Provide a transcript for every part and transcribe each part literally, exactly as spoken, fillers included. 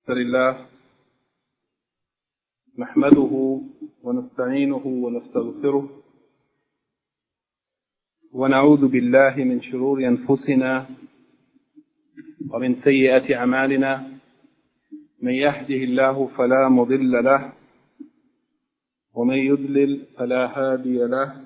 لله نحمده ونستعينه ونستغفره ونعوذ بالله من شرور أنفسنا ومن سيئات أعمالنا من يهده الله فلا مضل له ومن يضلل فلا هادي له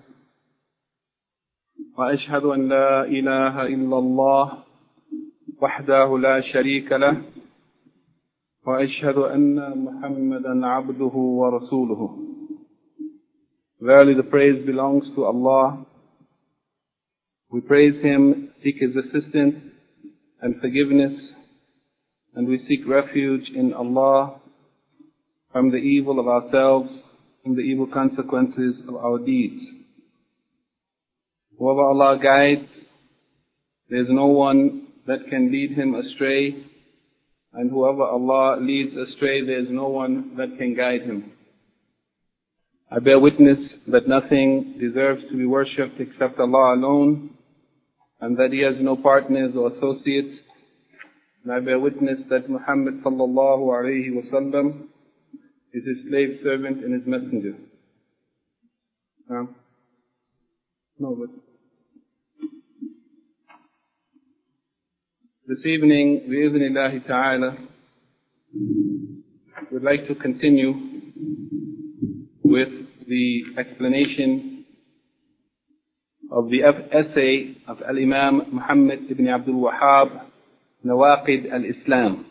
وأشهد أن لا إله إلا الله وحده لا شريك له وأشهد أن محمدا عبده ورسوله. Verily the praise belongs to Allah. We praise Him, seek His assistance and forgiveness, and we seek refuge in Allah from the evil of ourselves and the evil consequences of our deeds. Whoever Allah guides, there is no one that can lead him astray, and whoever Allah leads astray, there is no one that can guide him. I bear witness that nothing deserves to be worshipped except Allah alone, and that He has no partners or associates. And I bear witness that Muhammad sallallahu alayhi wa sallam is His slave servant and His messenger. Um, no, but this evening, bi-idhnillahi ta'ala, we'd like to continue with the explanation of the essay of Al-Imam Muhammad ibn Abdul Wahhab, Nawaqid al-Islam.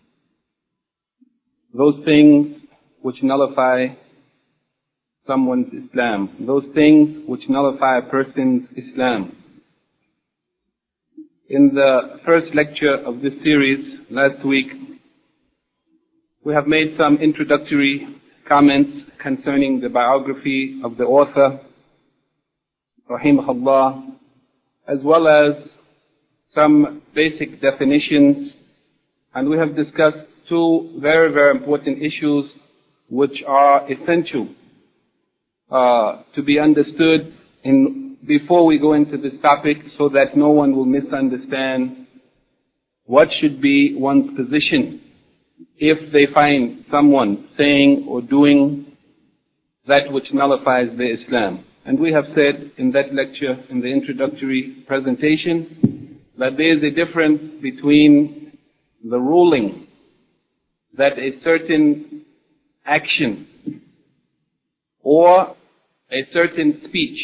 Those things which nullify someone's Islam. Those things which nullify a person's Islam. In the first lecture of this series last week, we have made some introductory comments concerning the biography of the author, rahimahullah, as well as some basic definitions, and we have discussed two very, very important issues which are essential uh, to be understood in before we go into this topic, so that no one will misunderstand what should be one's position if they find someone saying or doing that which nullifies their Islam. And we have said in that lecture, in the introductory presentation, that there is a difference between the ruling that a certain action or a certain speech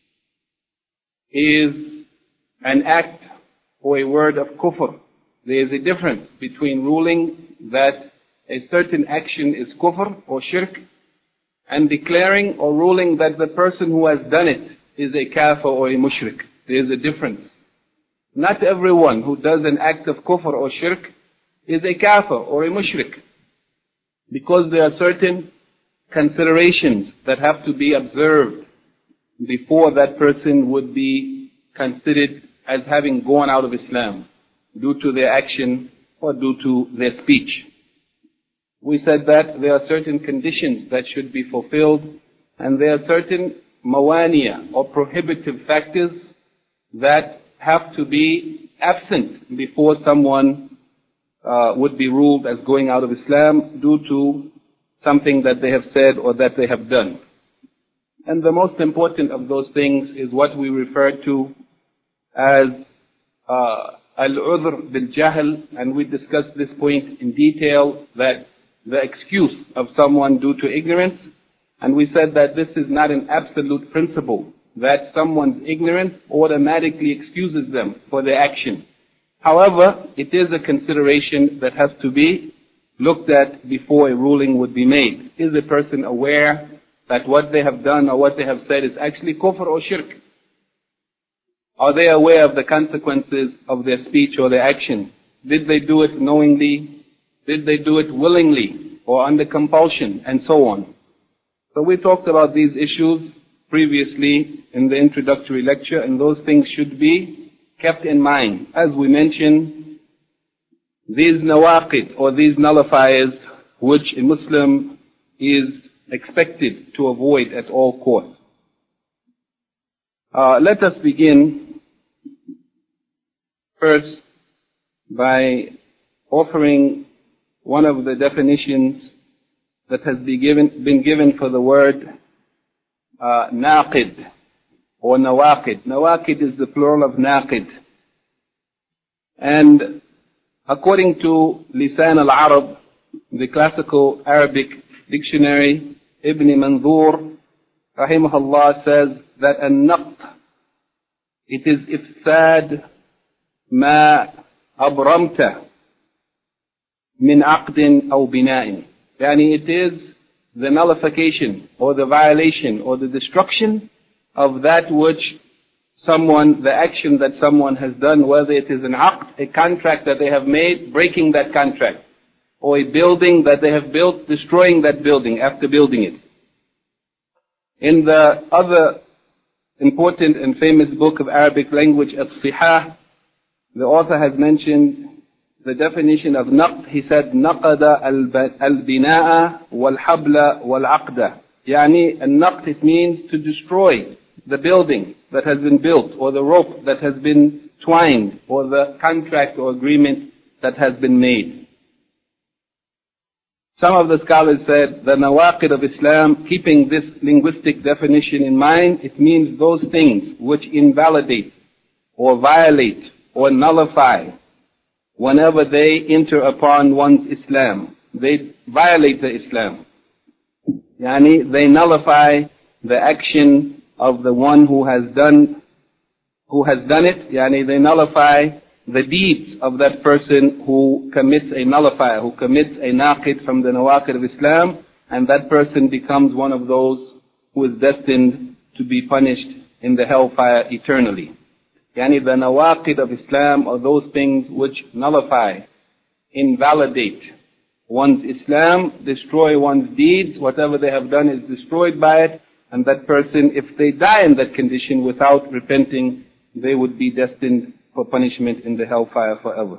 is an act or a word of kufr. There is a difference between ruling that a certain action is kufr or shirk and declaring or ruling that the person who has done it is a kafir or a mushrik. There is a difference. Not everyone who does an act of kufr or shirk is a kafir or a mushrik, because there are certain considerations that have to be observed before that person would be considered as having gone out of Islam due to their action or due to their speech. We said that there are certain conditions that should be fulfilled, and there are certain mawaniya or prohibitive factors that have to be absent before someone uh, would be ruled as going out of Islam due to something that they have said or that they have done. And the most important of those things is what we refer to as uh, al-udhr bil-jahl, and we discussed this point in detail, that the excuse of someone due to ignorance, and we said that this is not an absolute principle, that someone's ignorance automatically excuses them for their action. However, it is a consideration that has to be looked at before a ruling would be made. Is a person aware that what they have done or what they have said is actually kufr or shirk? Are they aware of the consequences of their speech or their action? Did they do it knowingly? Did they do it willingly or under compulsion, and so on? So we talked about these issues previously in the introductory lecture, and those things should be kept in mind. As we mentioned, these nawaqid or these nullifiers which a Muslim is expected to avoid at all costs. Uh, let us begin first by offering one of the definitions that has been given, been given for the word uh, naqid or nawaqid. Nawaqid is the plural of naqid. And according to Lisan al-Arab, the classical Arabic dictionary, Ibn Manzur, rahimahullah, says that an-naqd, it is ifsad ma abramta min aqdin aw bina'in. Yani it is the nullification or the violation or the destruction of that which someone, the action that someone has done, whether it is an aqd, a contract that they have made, breaking that contract, or a building that they have built, destroying that building after building it. In the other important and famous book of Arabic language, As-Sihah, the author has mentioned the definition of naqd. He said, naqada al-bina'a wal-habla wal-aqda. Yani, al-naqd, it means to destroy the building that has been built, or the rope that has been twined, or the contract or agreement that has been made. Some of the scholars said the nawaqid of Islam, keeping this linguistic definition in mind, it means those things which invalidate or violate or nullify whenever they enter upon one's Islam. They violate the Islam. Yani, they nullify the action of the one who has done who has done it. Yani, they nullify the deeds of that person who commits a nullifier, who commits a naqid from the nawaqid of Islam, and that person becomes one of those who is destined to be punished in the hellfire eternally. Yani, the nawaqid of Islam are those things which nullify, invalidate one's Islam, destroy one's deeds. Whatever they have done is destroyed by it, and that person, if they die in that condition without repenting, they would be destined for punishment in the hellfire forever.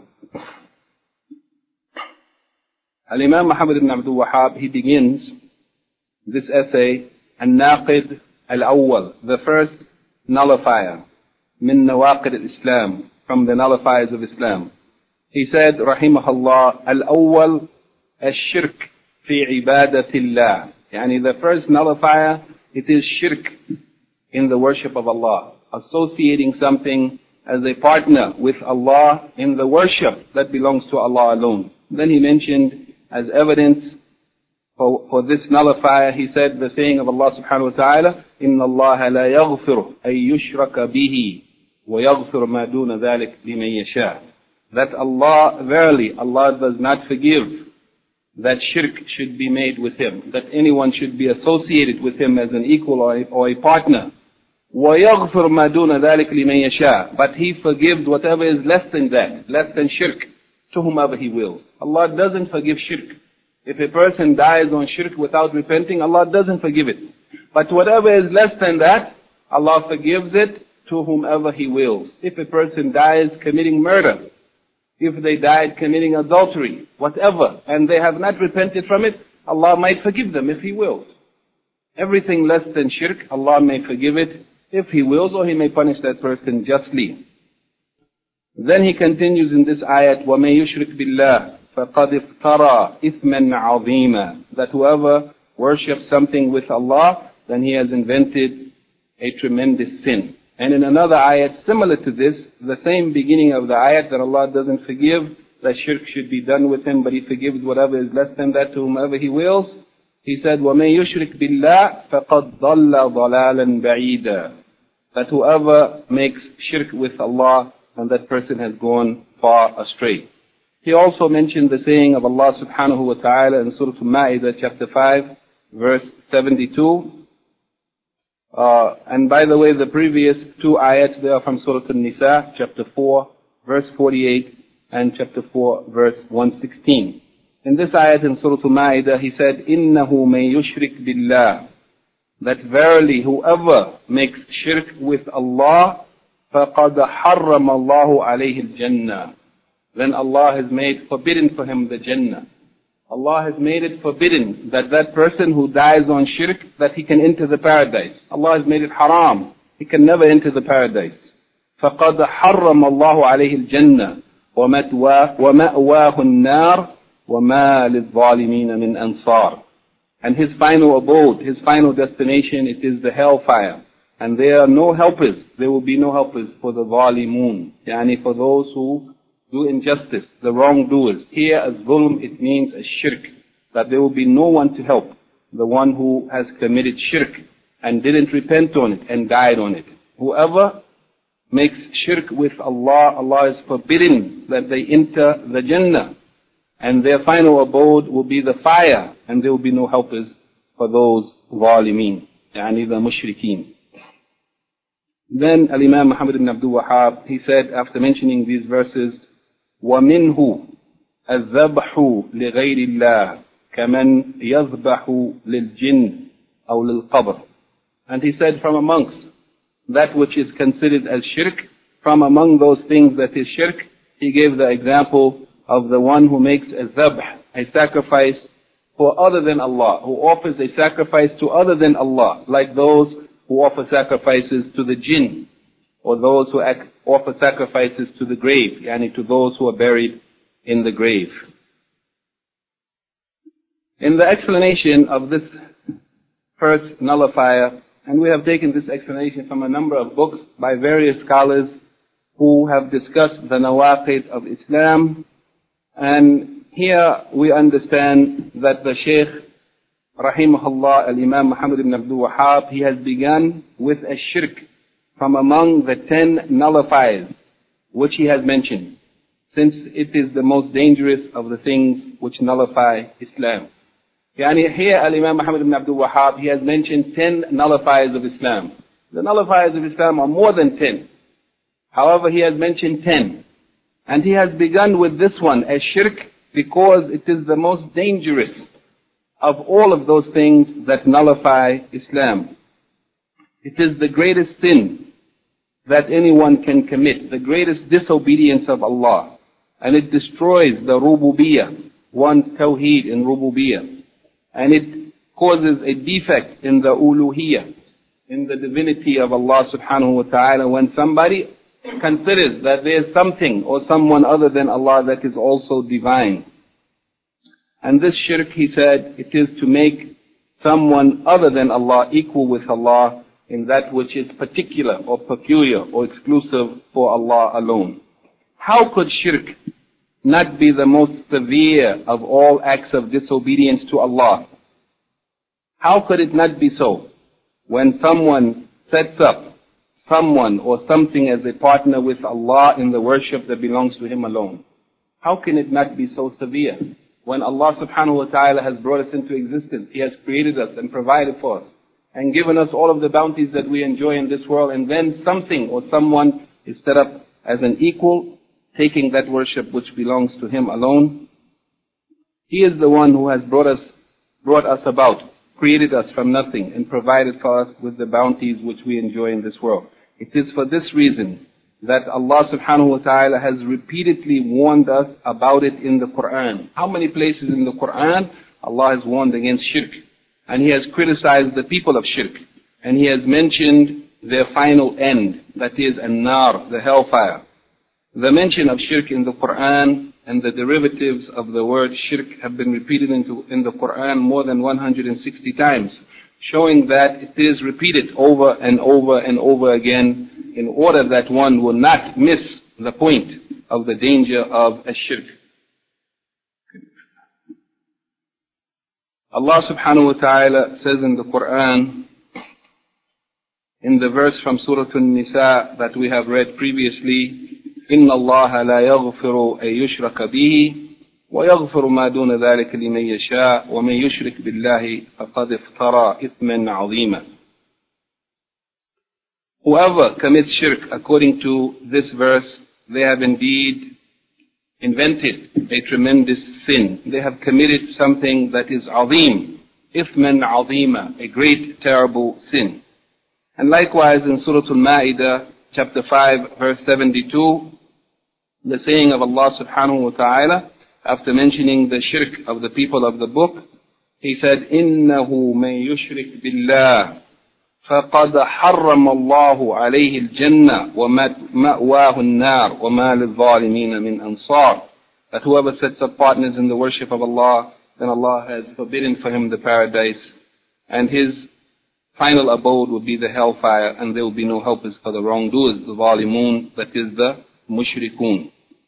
Al-Imam Muhammad ibn Abdul Wahhab, he begins this essay, Al-Naqid Al-Awwal, the first nullifier, min nawaqid al-Islam, from the nullifiers of Islam. He said, rahimahullah, Al-Awwal al-Shirk fi ibadatillah. Yani, the first nullifier, it is shirk in the worship of Allah, associating something as a partner with Allah in the worship that belongs to Allah alone. Then he mentioned as evidence for, for this nullifier, he said the saying of Allah subhanahu wa ta'ala, إِنَّ اللَّهَ لَا يَغْفِرُ أَن يُشْرَكَ بِهِ وَيَغْفِرُ مَا دُونَ ذَلِكَ لِمَن يَشَاءُ. That Allah, verily, Allah does not forgive that shirk should be made with Him, that anyone should be associated with Him as an equal or a, or a partner. وَيَغْفِرُ مَا دُونَ ذَلِكَ لِمَن يَشَاءُ. But He forgives whatever is less than that, less than shirk, to whomever He wills. Allah doesn't forgive shirk. If a person dies on shirk without repenting, Allah doesn't forgive it. But whatever is less than that, Allah forgives it to whomever He wills. If a person dies committing murder, if they died committing adultery, whatever, and they have not repented from it, Allah might forgive them if He wills. Everything less than shirk, Allah may forgive it if He wills, or He may punish that person justly. Then he continues in this ayat, وَمَن يُشْرِكْ بِاللَّهِ فَقَدْ افْتَرَى إِثْمًا عَظِيمًا. That whoever worships something with Allah, then he has invented a tremendous sin. And in another ayat similar to this, the same beginning of the ayat, that Allah doesn't forgive that shirk should be done with him, but He forgives whatever is less than that to whomever He wills. He said, وَمَن يُشْرِكْ بِاللَّهِ فَقَدْ ضَلَّ ضَلَالًا بَعِيدًا. That whoever makes shirk with Allah, and that person has gone far astray. He also mentioned the saying of Allah subhanahu wa ta'ala in Surah Al-Ma'idah chapter five, verse seventy-two. Uh, and by the way, the previous two ayats, they are from Surah Al-Nisa, chapter four, verse forty-eight, and chapter four, verse one sixteen. In this ayat in Surah Al-Ma'idah, he said, إِنَّهُ مَن يُشْرِكْ بِاللَّهِ. That verily whoever makes shirk with Allah, فَقَدْ حَرَّمَ اللَّهُ عَلَيْهِ الْجَنَّةِ. Then Allah has made forbidden for him the Jannah. Allah has made it forbidden that that person who dies on shirk, that he can enter the paradise. Allah has made it haram. He can never enter the paradise. فَقَدْ حَرَّمَ اللَّهُ عَلَيْهِ الْجَنَّةِ وَمَأْوَاهُ النَّارِ وَمَا لِلظَّالِمِينَ مِنْ أَنصَارٍ. And his final abode, his final destination, it is the hellfire. And there are no helpers, there will be no helpers for the zalimun, yani for those who do injustice, the wrongdoers. Here as zulm, it means a shirk, that there will be no one to help the one who has committed shirk and didn't repent on it and died on it. Whoever makes shirk with Allah, Allah is forbidden that they enter the Jannah. And their final abode will be the fire, and there will be no helpers for those zalimin, yani the mushrikeen. Then Al-Imam Muhammad ibn Abdul Wahhab, he said after mentioning these verses, وَمِنْهُ الذَّبْحُ لِغَيْرِ اللَّهِ كَمَنْ يَذْبَحُ لِلْجِنِّ أَوْ لِلْقَبْرِ. And he said from amongst that which is considered as shirk, from among those things that is shirk, he gave the example of the one who makes a zabh, a sacrifice for other than Allah, who offers a sacrifice to other than Allah, like those who offer sacrifices to the jinn, or those who offer sacrifices to the grave, yani to those who are buried in the grave. In the explanation of this first nullifier, and we have taken this explanation from a number of books by various scholars who have discussed the nawaqid of Islam, and here we understand that the Shaykh, rahimahullah, Al-Imam Muhammad ibn Abdul Wahhab, he has begun with a shirk from among the ten nullifiers which he has mentioned, since it is the most dangerous of the things which nullify Islam. Yani here Al-Imam Muhammad ibn Abdul Wahhab, he has mentioned ten nullifiers of Islam. The nullifiers of Islam are more than ten. However, he has mentioned ten. And he has begun with this one as shirk because it is the most dangerous of all of those things that nullify Islam. It is the greatest sin that anyone can commit, the greatest disobedience of Allah. And it destroys the rububiyyah, one's tawheed in rububiyyah. And it causes a defect in the uluhiyyah, in the divinity of Allah subhanahu wa ta'ala, when somebody considers that there is something or someone other than Allah that is also divine. And this shirk, he said, it is to make someone other than Allah equal with Allah in that which is particular or peculiar or exclusive for Allah alone. How could shirk not be the most severe of all acts of disobedience to Allah? How could it not be so when someone sets up someone or something as a partner with Allah in the worship that belongs to Him alone? How can it not be so severe? When Allah subhanahu wa ta'ala has brought us into existence, He has created us and provided for us and given us all of the bounties that we enjoy in this world, and then something or someone is set up as an equal, taking that worship which belongs to Him alone. He is the one who has brought us, brought us about, created us from nothing, and provided for us with the bounties which we enjoy in this world. It is for this reason that Allah subhanahu wa ta'ala has repeatedly warned us about it in the Quran. How many places in the Quran Allah has warned against shirk? And He has criticized the people of shirk. And He has mentioned their final end, that is an-nar, the hellfire. The mention of shirk in the Quran and the derivatives of the word shirk have been repeated into, in the Quran more than one hundred sixty times, showing that it is repeated over and over and over again in order that one will not miss the point of the danger of a shirk. Allah subhanahu wa ta'ala says in the Quran, in the verse from Surah An-Nisa that we have read previously, إِنَّ اللَّهَ لَا يَغْفِرُ أَن يُشْرَكَ بِهِ وَيَغْفِرُ مَا دُونَ ذَلِكَ لِمَن يَشَاءُ وَمَن يُشْرِكْ بِاللَّهِ فَقَدِ افْتَرَى إِثْمًا عَظِيمًا. Whoever commits shirk according to this verse, they have indeed invented a tremendous sin. They have committed something that is azim, ithman azima, a great terrible sin. And likewise in Surah Al-Ma'idah, chapter five, verse seventy-two, the saying of Allah subhanahu wa ta'ala, after mentioning the shirk of the people of the book, He said, إِنَّهُ مَن يُشْرِكْ بِاللَّهِ فَقَدْ حَرَّمَ اللَّهُ عَلَيْهِ الْجَنَّةَ وَمَأْوَاهُ النَّارُ وَمَا لِلظَّالِمِينَ مِنْ أَنصَارٍ. that whoever sets up partners in the worship of Allah, then Allah has forbidden for him the paradise, and his final abode will be the hellfire, and there will be no helpers for the wrongdoers, the zalimun, that is the mushrikun.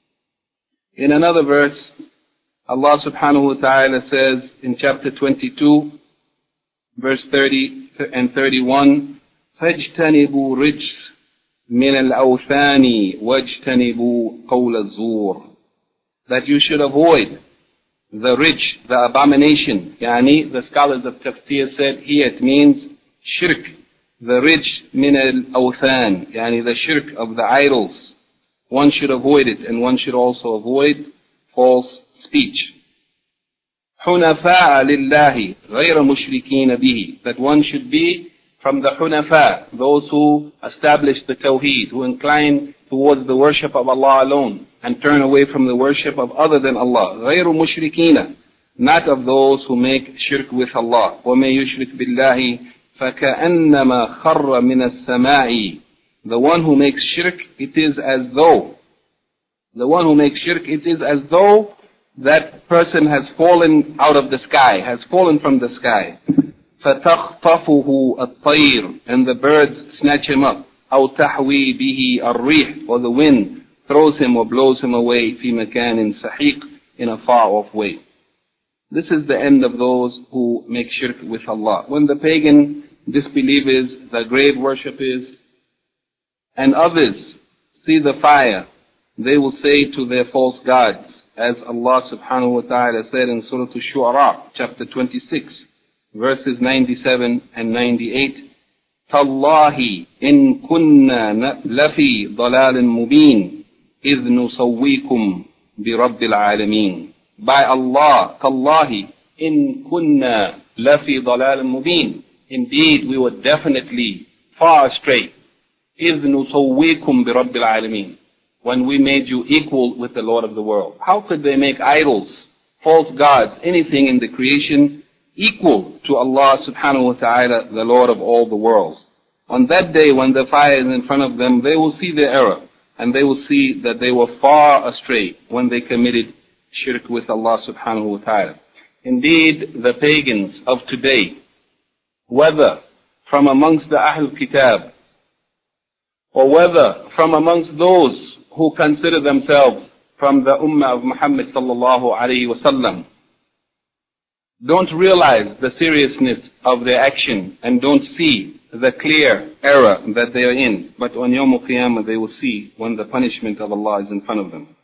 In another verse, Allah subhanahu wa ta'ala says in chapter twenty-two, verse thirty and thirty-one, فَاجْتَنِبُوا رِجْسَ مِنَ الْأَوْثَانِ وَاجْتَنِبُوا قَوْلَ الزُّورِ, that you should avoid the rich, the abomination. Yani, the scholars of tafsir said here it means shirk, the rich min al-awthan, yani the shirk of the idols. One should avoid it, and one should also avoid false speech. حُنَفَاءَ لِلَّهِ غَيْرَ مُشْرِكِينَ بِهِ, that one should be from the hunafa, those who establish the tawheed, who incline towards the worship of Allah alone and turn away from the worship of other than Allah. غَيْرُ مُشْرِكِينَ, not of those who make shirk with Allah. وَمَن يُشْرِكْ بِاللَّهِ فَكَأَنَّمَا خَرَّ مِنَ السَّمَاءِ, the one who makes shirk, it is as though, the one who makes shirk, it is as though that person has fallen out of the sky, has fallen from the sky. فَتَخْطَفُهُ الطَّيْرُ, and the birds snatch him up. أَوْ تَحْوِي بِهِ الرِّيحُ, or the wind throws him or blows him away. فِي مَكَانٍ سَحِيقٍ, in a far off way. This is the end of those who make shirk with Allah. When the pagan disbelievers, the grave worshippers, and others see the fire, they will say to their false gods, as Allah subhanahu wa ta'ala said in Surah Al-Shu'ara, chapter twenty-six, verses ninety-seven and ninety-eight, تَاللَّهِ إِن كُنَّا لَفِي ضَلَالٍ مُبِينٍ إِذْ نُصَوِّيكُمْ بِرَبِّ الْعَالَمِينَ. By Allah, تَاللَّهِ إِن كُنَّا لَفِي ضَلَالٍ مُبِينٍ, indeed we were definitely far astray. إِذْ نُصَوِّيكُمْ بِرَبِّ الْعَالَمِينَ, when we made you equal with the Lord of the world. How could they make idols, false gods, anything in the creation equal to Allah subhanahu wa ta'ala, the Lord of all the worlds? On that day when the fire is in front of them, they will see their error, and they will see that they were far astray when they committed shirk with Allah subhanahu wa ta'ala. Indeed, the pagans of today, whether from amongst the Ahlul Kitab, or whether from amongst those who consider themselves from the Ummah of Muhammad sallallahu alayhi wa sallam, don't realize the seriousness of their action and don't see the clear error that they are in. But on Yawm al-Qiyamah they will see when the punishment of Allah is in front of them.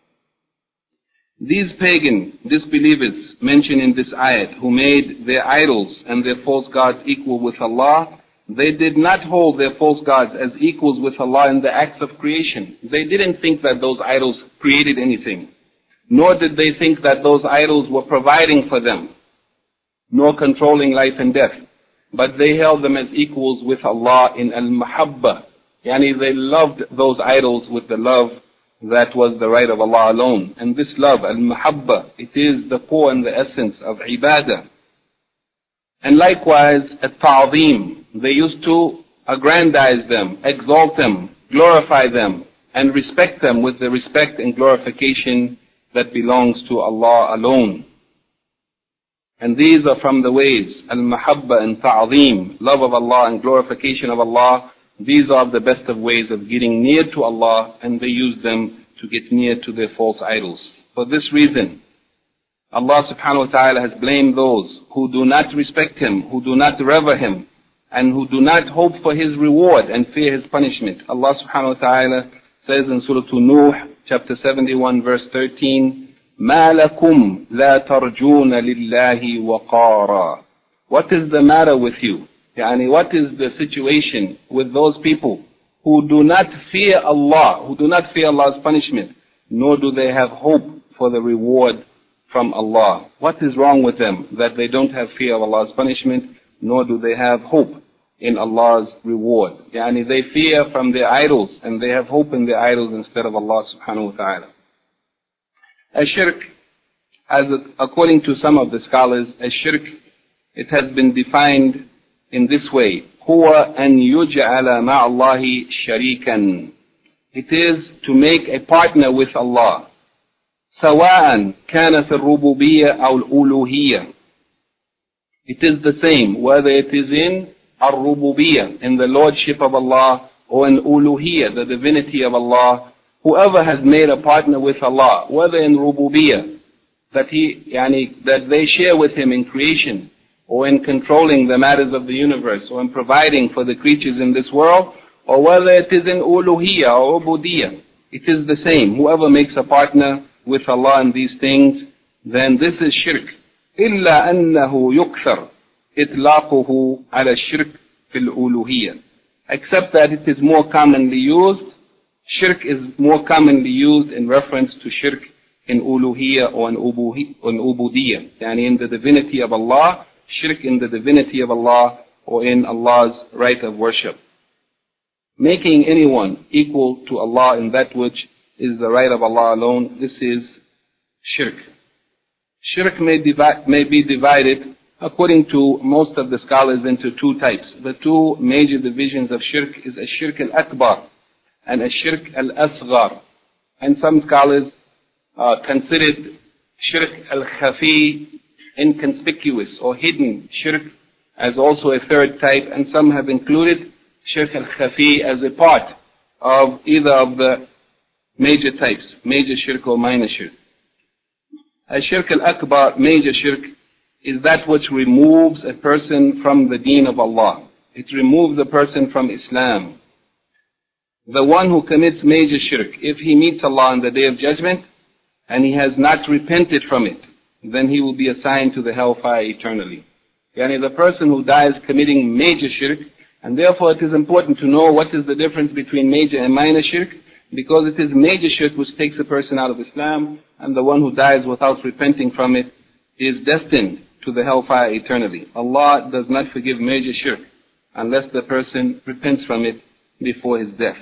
These pagan disbelievers mentioned in this ayat, who made their idols and their false gods equal with Allah, they did not hold their false gods as equals with Allah in the acts of creation. They didn't think that those idols created anything, nor did they think that those idols were providing for them, nor controlling life and death. But they held them as equals with Allah in al-mahabba. Yani they loved those idols with the love that was the right of Allah alone. And this love, al-mahabba, it is the core and the essence of ibadah. And likewise, at-ta'zeem, they used to aggrandize them, exalt them, glorify them, and respect them with the respect and glorification that belongs to Allah alone. And these are from the ways, al-mahabba and ta'zeem, love of Allah and glorification of Allah. These are the best of ways of getting near to Allah, and they use them to get near to their false idols. For this reason, Allah subhanahu wa ta'ala has blamed those who do not respect Him, who do not revere Him, and who do not hope for His reward and fear His punishment. Allah subhanahu wa ta'ala says in Surah Nuh, chapter seventy-one, verse thirteen, مَا لَكُمْ لَا تَرْجُونَ لِلَّهِ وَقَارًا. What is the matter with you? Yani, what is the situation with those people who do not fear Allah, who do not fear Allah's punishment, nor do they have hope for the reward from Allah? What is wrong with them that they don't have fear of Allah's punishment, nor do they have hope in Allah's reward? Yani, they fear from their idols, and they have hope in their idols instead of Allah subhanahu wa ta'ala. As shirk, as according to some of the scholars, as shirk, it has been defined in this way: هو أن يجعل مع الله شريكا. It is to make a partner with Allah, سواء كان في الربوبية أو الألوهية. It is the same whether it is in al-rububiyyah, in the lordship of Allah, or in uluhiyyah, the divinity of Allah. Whoever has made a partner with Allah, whether in rububiyyah, that he, yani, that they share with him in creation, or in controlling the matters of the universe, or in providing for the creatures in this world, or whether it is in uluhiyyah or ubudiyyah, it is the same. Whoever makes a partner with Allah in these things, then this is shirk. إلا أنه يكثر إطلاقه على الشرك في الألوهية. Except that it is more commonly used, shirk is more commonly used in reference to shirk in uluhiyyah or in ubudiyyah, yani in the divinity of Allah, shirk in the divinity of Allah, or in Allah's right of worship. Making anyone equal to Allah in that which is the right of Allah alone, this is shirk. Shirk may, divide, may be divided, according to most of the scholars, into two types. The two major divisions of shirk is a shirk al-akbar and a shirk al-asghar. And some scholars uh, considered shirk al-khafi, inconspicuous or hidden shirk, as also a third type, and some have included shirk al-khafi as a part of either of the major types, major shirk or minor shirk. A shirk al-akbar, major shirk, is that which removes a person from the deen of Allah. It removes a person from Islam. The one who commits major shirk, if he meets Allah on the day of judgment and he has not repented from it, then he will be assigned to the hellfire eternally. Yani the person who dies committing major shirk, and therefore it is important to know what is the difference between major and minor shirk, because it is major shirk which takes a person out of Islam, and the one who dies without repenting from it is destined to the hellfire eternally. Allah does not forgive major shirk unless the person repents from it before his death.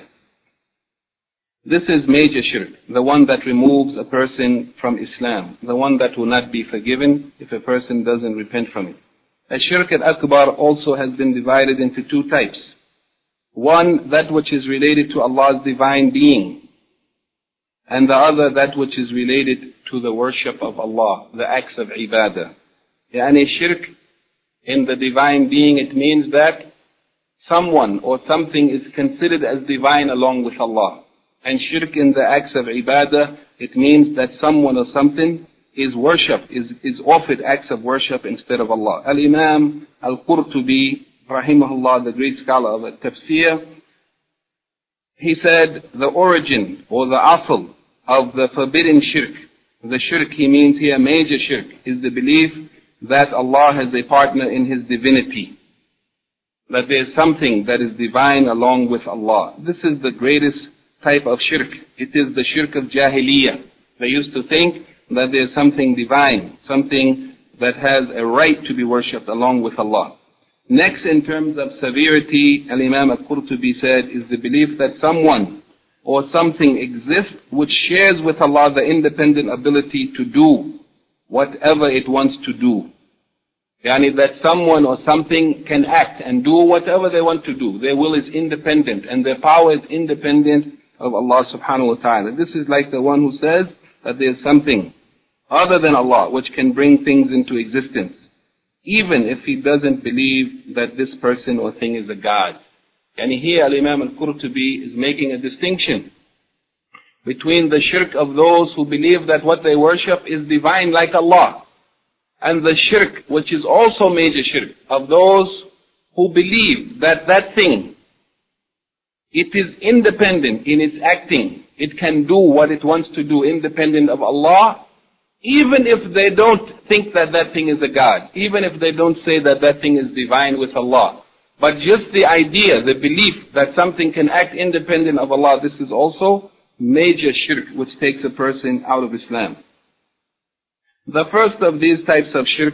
This is major shirk, the one that removes a person from Islam, the one that will not be forgiven if a person doesn't repent from it. A shirk al-akbar also has been divided into two types. One, that which is related to Allah's divine being, and the other, that which is related to the worship of Allah, the acts of ibadah. Yani shirk in the divine being, it means that someone or something is considered as divine along with Allah. And shirk in the acts of ibadah, it means that someone or something is worship, is, is offered acts of worship instead of Allah. Al-Imam Al-Qurtubi, rahimahullah, the great scholar of Tafsir, he said the origin or the asl of the forbidden shirk, the shirk he means here, major shirk, is the belief that Allah has a partner in His divinity, that there is something that is divine along with Allah. This is the greatest type of shirk. It is the shirk of Jahiliyyah. They used to think that there is something divine, something that has a right to be worshipped along with Allah. Next, in terms of severity, Al-Imam Al-Qurtubi said, is the belief that someone or something exists which shares with Allah the independent ability to do whatever it wants to do. Yani that someone or something can act and do whatever they want to do. Their will is independent and their power is independent of Allah subhanahu wa ta'ala. This is like the one who says that there is something other than Allah which can bring things into existence, even if he doesn't believe that this person or thing is a God. And here Al-Imam Al-Qurtubi is making a distinction between the shirk of those who believe that what they worship is divine like Allah, and the shirk, which is also major shirk, of those who believe that that thing, it is independent in its acting. It can do what it wants to do independent of Allah, even if they don't think that that thing is a God, even if they don't say that that thing is divine with Allah. But just the idea, the belief that something can act independent of Allah, this is also major shirk which takes a person out of Islam. The first of these types of shirk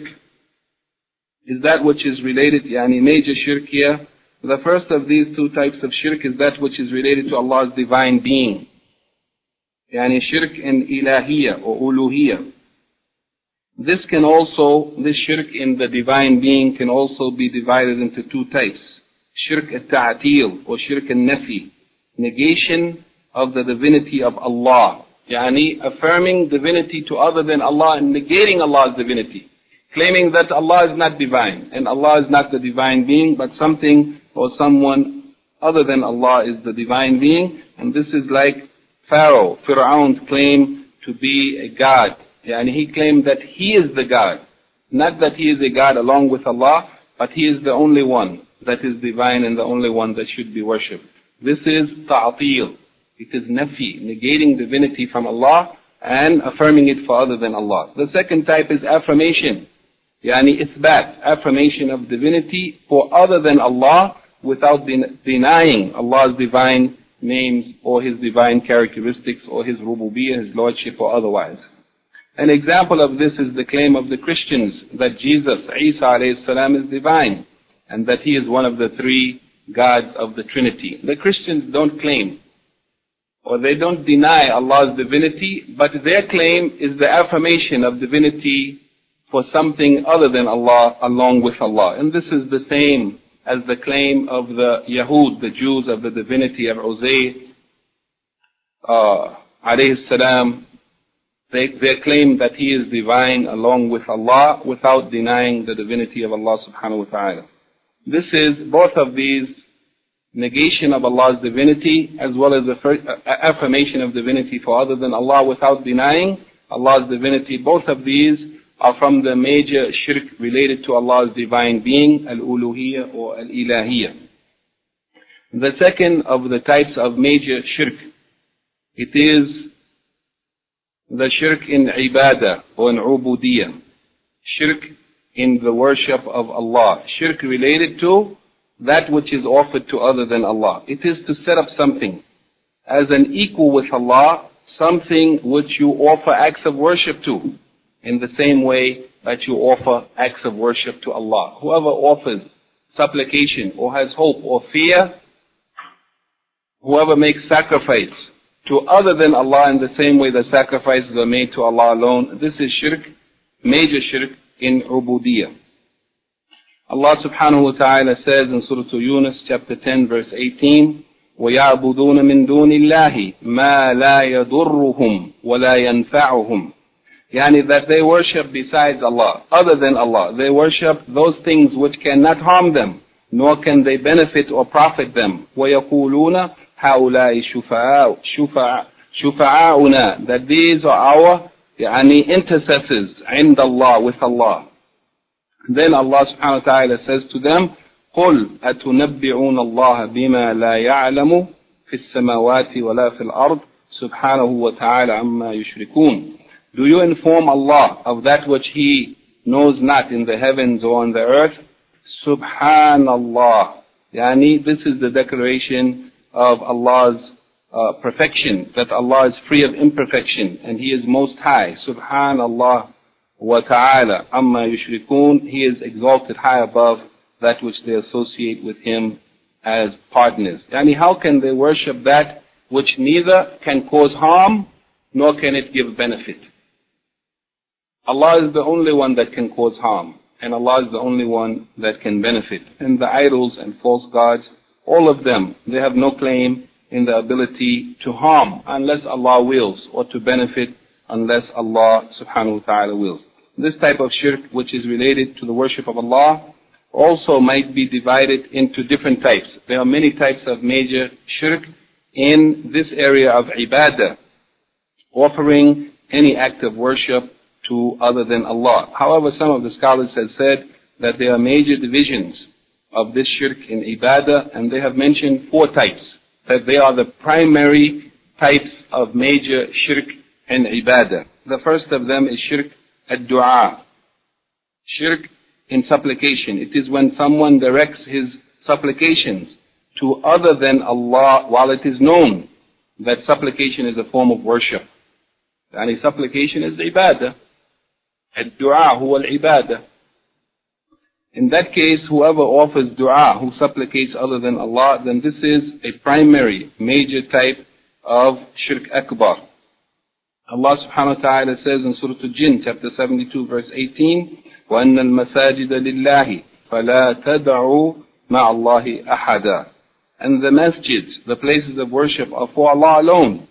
is that which is related, yani major shirk here. The first of these two types of shirk is that which is related to Allah's divine being. Yani shirk in ilahiyya or uluhiyya. This can also, this shirk in the divine being can also be divided into two types. Shirk al-ta'atil or shirk al-nafi, negation of the divinity of Allah. Yani affirming divinity to other than Allah and negating Allah's divinity. Claiming that Allah is not divine and Allah is not the divine being, but something or someone other than Allah is the divine being. And this is like Pharaoh, Fir'aun's claim to be a God. Yani he claimed that he is the God. Not that he is a God along with Allah, but he is the only one that is divine and the only one that should be worshipped. This is ta'atil. It is nafi, negating divinity from Allah and affirming it for other than Allah. The second type is affirmation. Yani ithbat, affirmation of divinity for other than Allah without den- denying Allah's divine names or His divine characteristics or His rububiyyah, His lordship or otherwise. An example of this is the claim of the Christians that Jesus, Isa alayhi salam, is divine and that He is one of the three gods of the Trinity. The Christians don't claim or they don't deny Allah's divinity, but their claim is the affirmation of divinity for something other than Allah along with Allah. And this is the same as the claim of the Yahud, the Jews, of the divinity of Uzair uh, alayhi salam. They, they claim that he is divine along with Allah without denying the divinity of Allah subhanahu wa ta'ala. This is both of these negation of Allah's divinity as well as the first, uh, affirmation of divinity for other than Allah without denying Allah's divinity. Both of these are from the major shirk related to Allah's divine being, al-uluhiyyah or al-ilahiyyah. The second of the types of major shirk, it is the shirk in ibadah or in ubudiyyah. Shirk in the worship of Allah. Shirk related to that which is offered to other than Allah. It is to set up something as an equal with Allah, something which you offer acts of worship to, in the same way that you offer acts of worship to Allah. Whoever offers supplication or has hope or fear, whoever makes sacrifice to other than Allah in the same way the sacrifices are made to Allah alone, this is shirk, major shirk in ubudiyyah. Allah subhanahu wa ta'ala says in Surah Yunus chapter ten verse eighteen, وَيَعْبُدُونَ مِن دُونِ اللَّهِ مَا لَا يَضُرُّهُمْ وَلَا يَنْفَعُهُمْ. Yani that they worship besides Allah, other than Allah. They worship those things which cannot harm them, nor can they benefit or profit them. وَيَقُولُونَ هَؤُلَاءِ شُفَعَاؤُنَا شُفَعَاؤُنَا, that these are our yani, intercessors عند Allah, with Allah. Then Allah subhanahu wa ta'ala says to them, قُلْ أَتُنَبِّعُونَ اللَّهَ بِمَا لَا يَعْلَمُ فِي السَّمَاوَاتِ وَلَا فِي الْأَرْضِ سُبْحَانَهُ وَتَعَالَى عَمَّا يُشْرِكُونَ. Do you inform Allah of that which He knows not in the heavens or on the earth? Subhanallah. Yani, this is the declaration of Allah's uh, perfection, that Allah is free of imperfection and He is most high. Subhanallah wa ta'ala amma yushrikun. He is exalted high above that which they associate with Him as partners. Yani, how can they worship that which neither can cause harm nor can it give benefit? Allah is the only one that can cause harm, and Allah is the only one that can benefit. And the idols and false gods, all of them, they have no claim in the ability to harm unless Allah wills, or to benefit unless Allah subhanahu wa ta'ala wills. This type of shirk, which is related to the worship of Allah, also might be divided into different types. There are many types of major shirk in this area of ibadah, offering any act of worship to other than Allah. However, some of the scholars have said that there are major divisions of this shirk in ibadah, and they have mentioned four types, that they are the primary types of major shirk in ibadah. The first of them is shirk ad-du'a, shirk in supplication. It is when someone directs his supplications to other than Allah while it is known that supplication is a form of worship. And supplication is ibadah. Ad-du'a huwa al-ibadah. In that case, whoever offers dua, who supplicates other than Allah, then this is a primary, major type of shirk akbar. Allah subhanahu wa ta'ala says in Surah Al-Jinn, chapter seventy-two, verse eighteen, وَأَنَّ الْمَسَاجِدَ لِلَّهِ فَلَا تَدْعُوا مَعَ اللَّهِ أَحَدًا. And the masjids, the places of worship, are for Allah alone.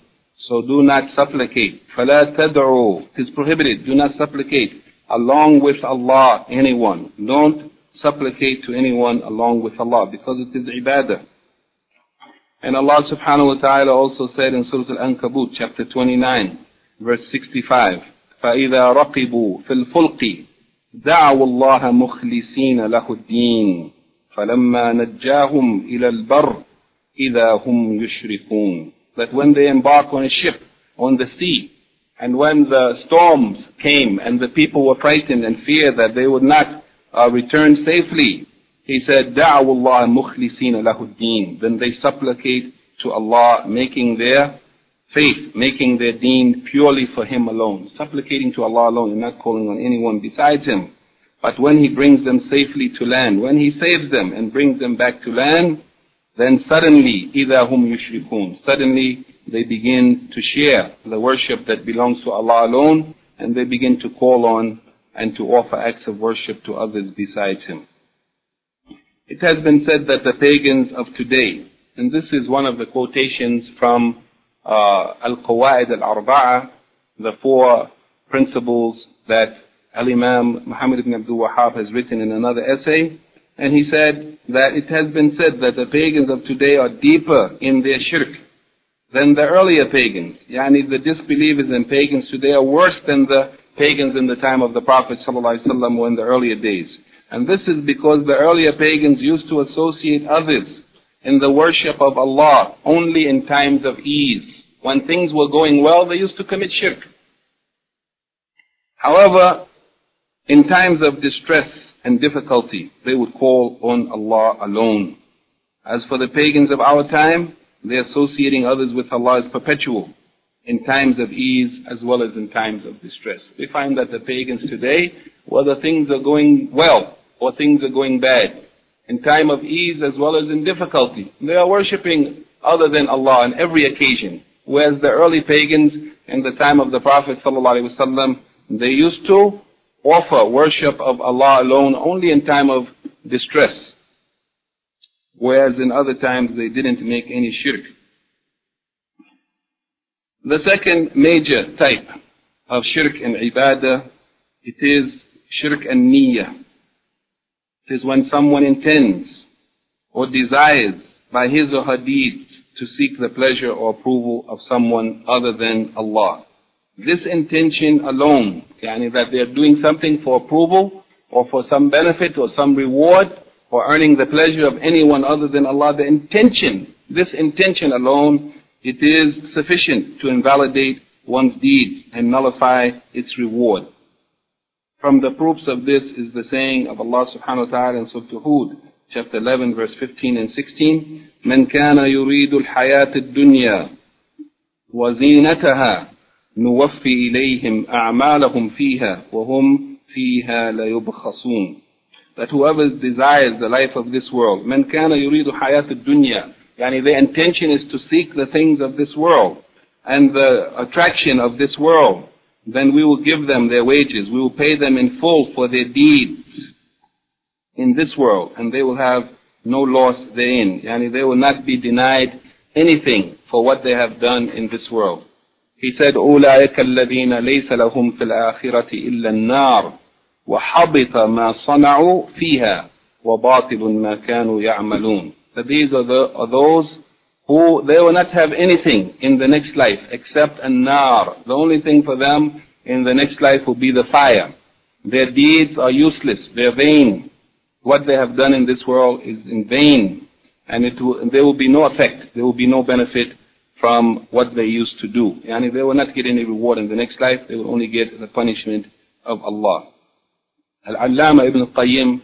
So do not supplicate. فَلَا تَدْعُوا. It is prohibited. Do not supplicate along with Allah anyone. Don't supplicate to anyone along with Allah, because it is ibadah. And Allah subhanahu wa ta'ala also said in Surah Al-Ankabut, chapter twenty-nine, verse sixty-five, فَإِذَا رَقِبُوا فِي الْفُلْقِ دَعَوُا اللَّهَ مُخْلِصِينَ لَهُ الدِّينَ فَلَمَّا نَجَّاهُمْ إِلَى الْبَرِّ إِذَا هُمْ يُشْرِكُونَ. That when they embark on a ship, on the sea, and when the storms came and the people were frightened and feared that they would not uh, return safely, he said, دَعَوُوا اللَّهَ مُخْلِصِينَ لَهُ الدِّينَ. Then they supplicate to Allah, making their faith, making their deen purely for Him alone. Supplicating to Allah alone and not calling on anyone besides Him. But when He brings them safely to land, when He saves them and brings them back to land, then suddenly, إِذَا هُمْ يُشْرِكُونَ. Suddenly, they begin to share the worship that belongs to Allah alone, and they begin to call on and to offer acts of worship to others besides Him. It has been said that the pagans of today, and this is one of the quotations from uh, Al-Qawaid Al-Arba'a, the four principles that Al-Imam Muhammad ibn Abdul Wahhab has written in another essay, and he said that it has been said that the pagans of today are deeper in their shirk than the earlier pagans. Yani the disbelievers and pagans today are worse than the pagans in the time of the Prophet ﷺ or in the earlier days. And this is because the earlier pagans used to associate others in the worship of Allah only in times of ease. When things were going well, they used to commit shirk. However, in times of distress and difficulty, they would call on Allah alone. As for the pagans of our time, they associating others with Allah is perpetual, in times of ease as well as in times of distress. We find that the pagans today, whether things are going well or things are going bad, in time of ease as well as in difficulty, they are worshipping other than Allah on every occasion. Whereas the early pagans in the time of the Prophet ﷺ, they used to offer worship of Allah alone only in time of distress, whereas in other times they didn't make any shirk. The second major type of shirk in ibadah, it is shirk and niyyah. It is when someone intends or desires by his or her deeds to seek the pleasure or approval of someone other than Allah. This intention alone, yani that they are doing something for approval or for some benefit or some reward or earning the pleasure of anyone other than Allah, the intention, this intention alone, it is sufficient to invalidate one's deeds and nullify its reward. From the proofs of this is the saying of Allah subhanahu wa ta'ala in Surah Hud, chapter eleven, verse fifteen and sixteen, مَنْ كَانَ يُرِيدُ الْحَيَاةِ الدُّنْيَا وَزِينَتَهَا نُوَفِّ إِلَيْهِمْ أَعْمَالَهُمْ فِيهَا وَهُمْ فِيهَا لَيُبْخَصُونَ. That whoever desires the life of this world, مَنْ كَانَ يُرِيدُ حَيَاةِ الدُّنْيَا, yani their intention is to seek the things of this world and the attraction of this world, then we will give them their wages. We will pay them in full for their deeds in this world, and they will have no loss therein. Yani they will not be denied anything for what they have done in this world. He said, أُولَٰئِكَ الَّذِينَ لَيْسَ لَهُمْ فِي الْآخِرَةِ إِلَّا النَّارُ وَحَبِطَ مَا صَنَعُوا فِيهَا وَبَاطِلٌ مَا كَانُوا يَعْمَلُونَ. That these are, the, are those who, they will not have anything in the next life except an-nar. The only thing for them in the next life will be the fire. Their deeds are useless, they are vain. What they have done in this world is in vain, and it will, there will be no effect, there will be no benefit from what they used to do. Yani they will not get any reward in the next life, they will only get the punishment of Allah. Al-Allama Ibn Qayyim,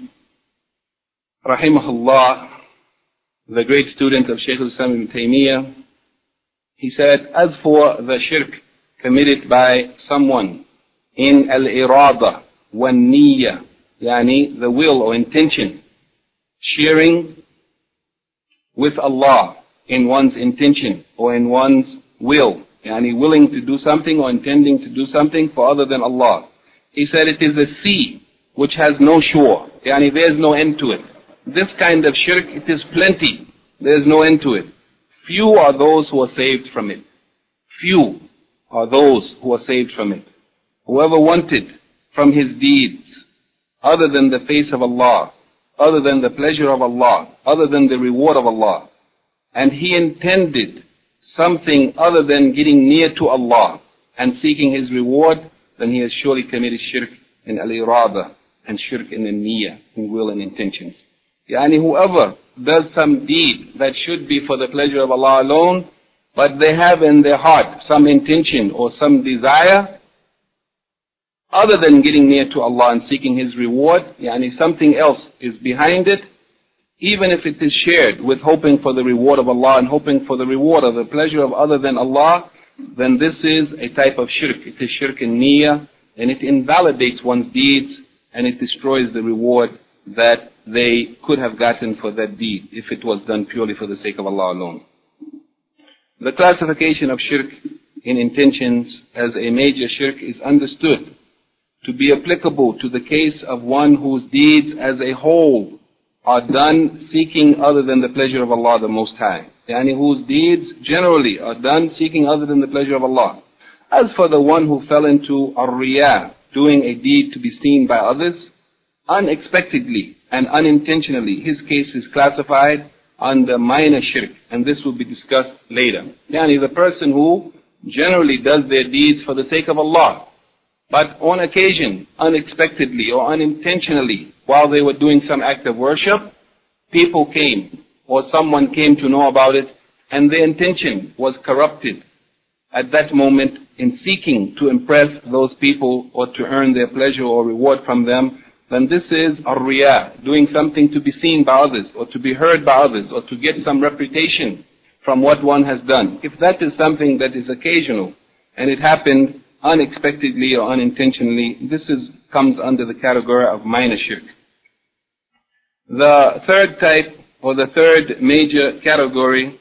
rahimahullah, the great student of Shaykh al-Islam Ibn Taymiyyah, he said, as for the shirk committed by someone in al-irada wa niyya, yani the will or intention, sharing with Allah in one's intention or in one's will, yani willing to do something or intending to do something for other than Allah. He said it is a sea which has no shore, yani there is no end to it. This kind of shirk, it is plenty. There is no end to it. Few are those who are saved from it. few are those who are saved from it. Whoever wanted from his deeds other than the face of Allah, other than the pleasure of Allah, other than the reward of Allah, and he intended something other than getting near to Allah and seeking his reward, then he has surely committed shirk in al-irada and shirk in the niyyah, in will and intentions. Yani whoever does some deed that should be for the pleasure of Allah alone, but they have in their heart some intention or some desire other than getting near to Allah and seeking his reward, yani something else is behind it, even if it is shared with hoping for the reward of Allah and hoping for the reward or the pleasure of other than Allah, then this is a type of shirk. It is shirk in niyyah, and it invalidates one's deeds, and it destroys the reward that they could have gotten for that deed if it was done purely for the sake of Allah alone. The classification of shirk in intentions as a major shirk is understood to be applicable to the case of one whose deeds as a whole are done seeking other than the pleasure of Allah the Most High. Yani whose deeds generally are done seeking other than the pleasure of Allah. As for the one who fell into ar-riyah, doing a deed to be seen by others, unexpectedly and unintentionally, his case is classified under minor shirk, and this will be discussed later. Yani the person who generally does their deeds for the sake of Allah, but on occasion, unexpectedly or unintentionally, while they were doing some act of worship, people came or someone came to know about it, and their intention was corrupted at that moment in seeking to impress those people or to earn their pleasure or reward from them, then this is ar-riyah, doing something to be seen by others or to be heard by others or to get some reputation from what one has done. If that is something that is occasional and it happened unexpectedly or unintentionally, this is comes under the category of minor shirk. The third type, or the third major category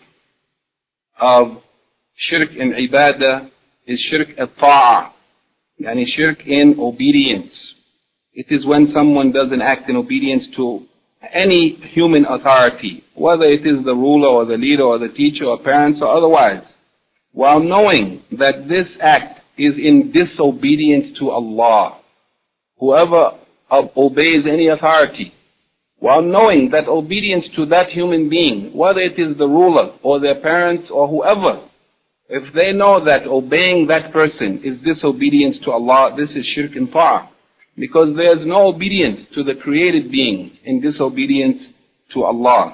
of shirk in ibadah is shirk at-ta'ah, yani shirk in obedience. It is when someone does an act in obedience to any human authority, whether it is the ruler or the leader or the teacher or parents or otherwise, while knowing that this act is in disobedience to Allah. Whoever obeys any authority, while knowing that obedience to that human being, whether it is the ruler or their parents or whoever, if they know that obeying that person is disobedience to Allah, this is shirk in ta'ah. Because there is no obedience to the created being in disobedience to Allah.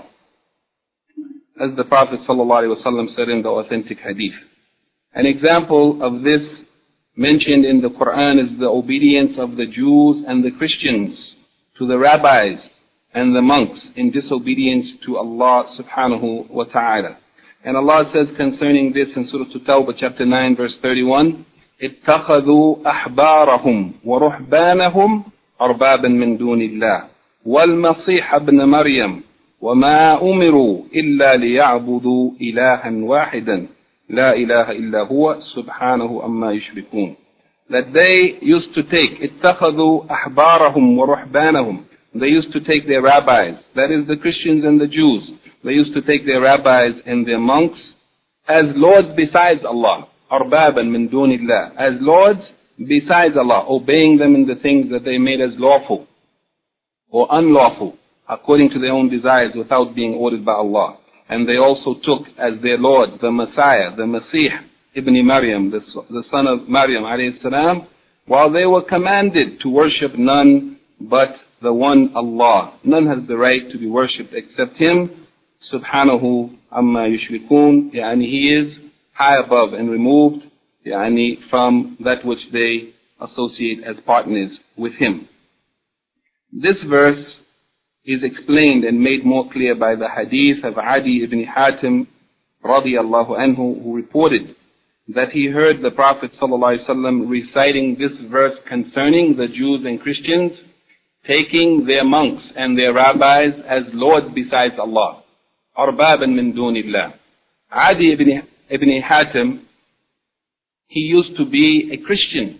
As the Prophet ﷺ said in the authentic hadith. An example of this mentioned in the Quran is the obedience of the Jews and the Christians to the rabbis and the monks in disobedience to Allah subhanahu wa ta'ala. And Allah says concerning this in Surah At-Tawbah chapter nine verse thirty-one, اتخذوا أحبارهم ورهبانهم أربابا من دون الله والمسيح ابن مريم وما أمروا إلا ليعبدوا إلها واحدا لا إله إلا هو سبحانه أما يشركون. That they used to take اتخذوا أحبارهم ورهبانهم, they used to take their rabbis, that is the Christians and the Jews, they used to take their rabbis and their monks as lords besides Allah, أربابا من دون الله, as lords besides Allah, obeying them in the things that they made as lawful or unlawful according to their own desires without being ordered by Allah. And they also took as their Lord the Messiah, the Masih ibn Maryam, the, the son of Maryam alayhi salam, while they were commanded to worship none but the one Allah. None has the right to be worshipped except Him, subhanahu amma yushrikun, yani He is high above and removed yani from that which they associate as partners with Him. This verse is explained and made more clear by the hadith of Adi ibn Hatim radiyallahu anhu, who reported that he heard the Prophet sallallahu alaihi wasallam reciting this verse concerning the Jews and Christians taking their monks and their rabbis as lords besides Allah. Arbaban min dunillah. Adi ibn, ibn Hatim, he used to be a Christian,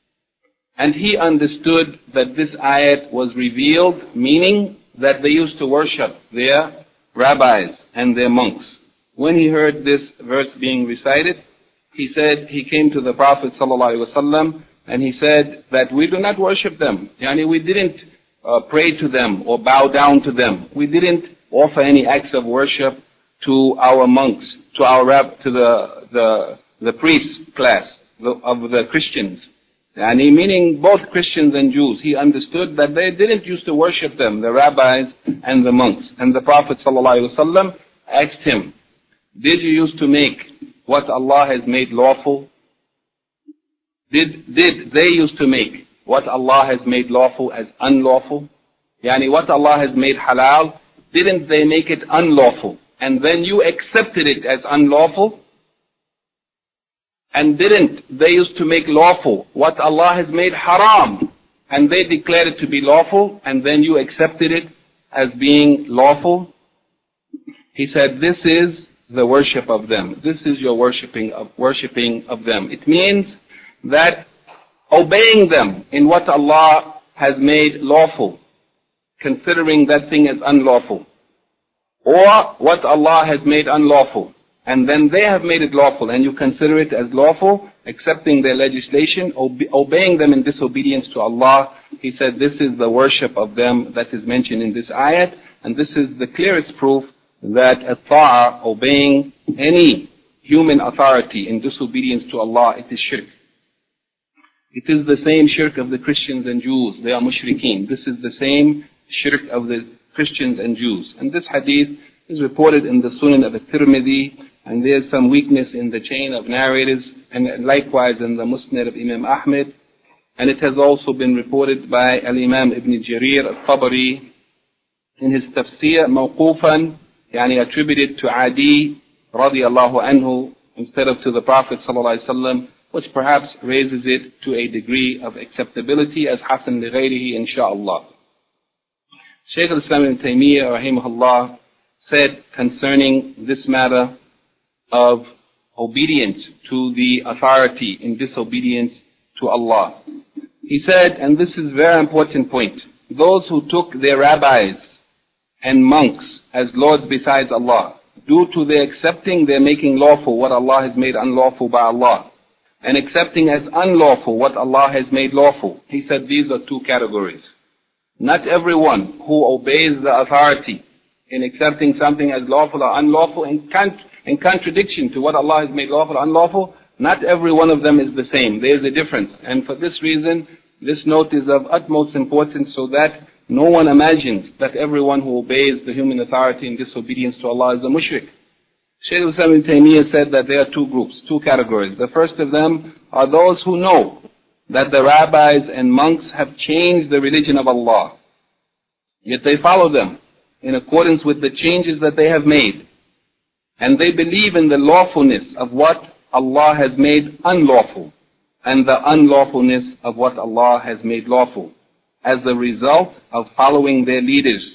and he understood that this ayat was revealed, meaning that they used to worship their rabbis and their monks. When he heard this verse being recited, he said, he came to the Prophet ﷺ and he said that we do not worship them. Yani we didn't uh, pray to them or bow down to them. We didn't offer any acts of worship to our monks, to our rab, to the the the priest class of the Christians. And he, meaning both Christians and Jews, he understood that they didn't used to worship them, the rabbis and the monks. And the Prophet ﷺ asked him, did you used to make what Allah has made lawful? Did, did they used to make what Allah has made lawful as unlawful? Yani what Allah has made halal, didn't they make it unlawful? And then you accepted it as unlawful? And didn't they used to make lawful what Allah has made haram, and they declared it to be lawful, and then you accepted it as being lawful? He said, this is the worship of them. This is your worshiping of worshiping of them. It means that obeying them in what Allah has made lawful, considering that thing as unlawful, or what Allah has made unlawful, and then they have made it lawful, and you consider it as lawful, accepting their legislation, obe- obeying them in disobedience to Allah. He said this is the worship of them that is mentioned in this ayat, and this is the clearest proof that at-ta'a, obeying any human authority in disobedience to Allah, it is shirk. It is the same shirk of the Christians and Jews. They are mushrikeen. This is the same shirk of the Christians and Jews. And this hadith is reported in the Sunan of At-Tirmidhi, and there is some weakness in the chain of narrators, and likewise in the Musnad of Imam Ahmed. And it has also been reported by Al-Imam Ibn Jarir Al-Tabari in his tafsir, mawqufan, yani attributed to Adi radiallahu anhu instead of to the Prophet sallallahu alaihi wasallam, which perhaps raises it to a degree of acceptability as Hasan li ghayrihi, insha'Allah. Shaykh al-Islam ibn Taymiyyah rahimahullah said concerning this matter of obedience to the authority in disobedience to Allah. He said, and this is a very important point, those who took their rabbis and monks as lords besides Allah, due to their accepting their making lawful what Allah has made unlawful by Allah, and accepting as unlawful what Allah has made lawful. He said these are two categories. Not everyone who obeys the authority in accepting something as lawful or unlawful in, con- in contradiction to what Allah has made lawful or unlawful, not every one of them is the same. There is a difference. And for this reason, this note is of utmost importance so that no one imagines that everyone who obeys the human authority in disobedience to Allah is a mushrik. Shaykh al-Islam ibn Taymiyyah said that there are two groups, two categories. The first of them are those who know that the rabbis and monks have changed the religion of Allah, yet they follow them in accordance with the changes that they have made, and they believe in the lawfulness of what Allah has made unlawful and the unlawfulness of what Allah has made lawful as a result of following their leaders,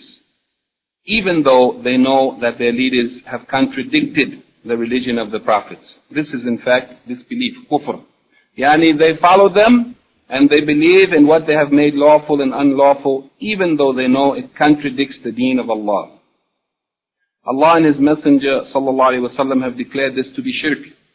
even though they know that their leaders have contradicted the religion of the prophets. This is in fact disbelief, kufr. Yani they follow them and they believe in what they have made lawful and unlawful, even though they know it contradicts the deen of Allah. Allah and His Messenger sallallahu alaihi wasallam have declared this to be shirk,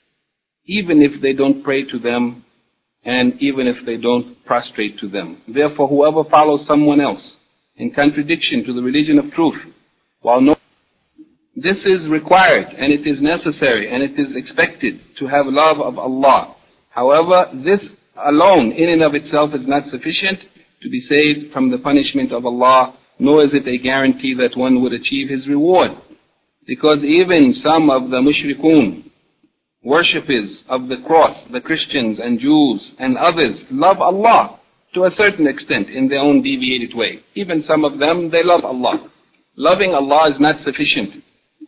even if they don't pray to them and even if they don't prostrate to them. Therefore, whoever follows someone else in contradiction to the religion of truth, while knowing this is required and it is necessary and it is expected to have love of Allah. However, this alone in and of itself is not sufficient to be saved from the punishment of Allah, nor is it a guarantee that one would achieve His reward. Because even some of the mushrikun, worshippers of the cross, the Christians and Jews and others, love Allah to a certain extent in their own deviated way. Even some of them, they love Allah. Loving Allah is not sufficient,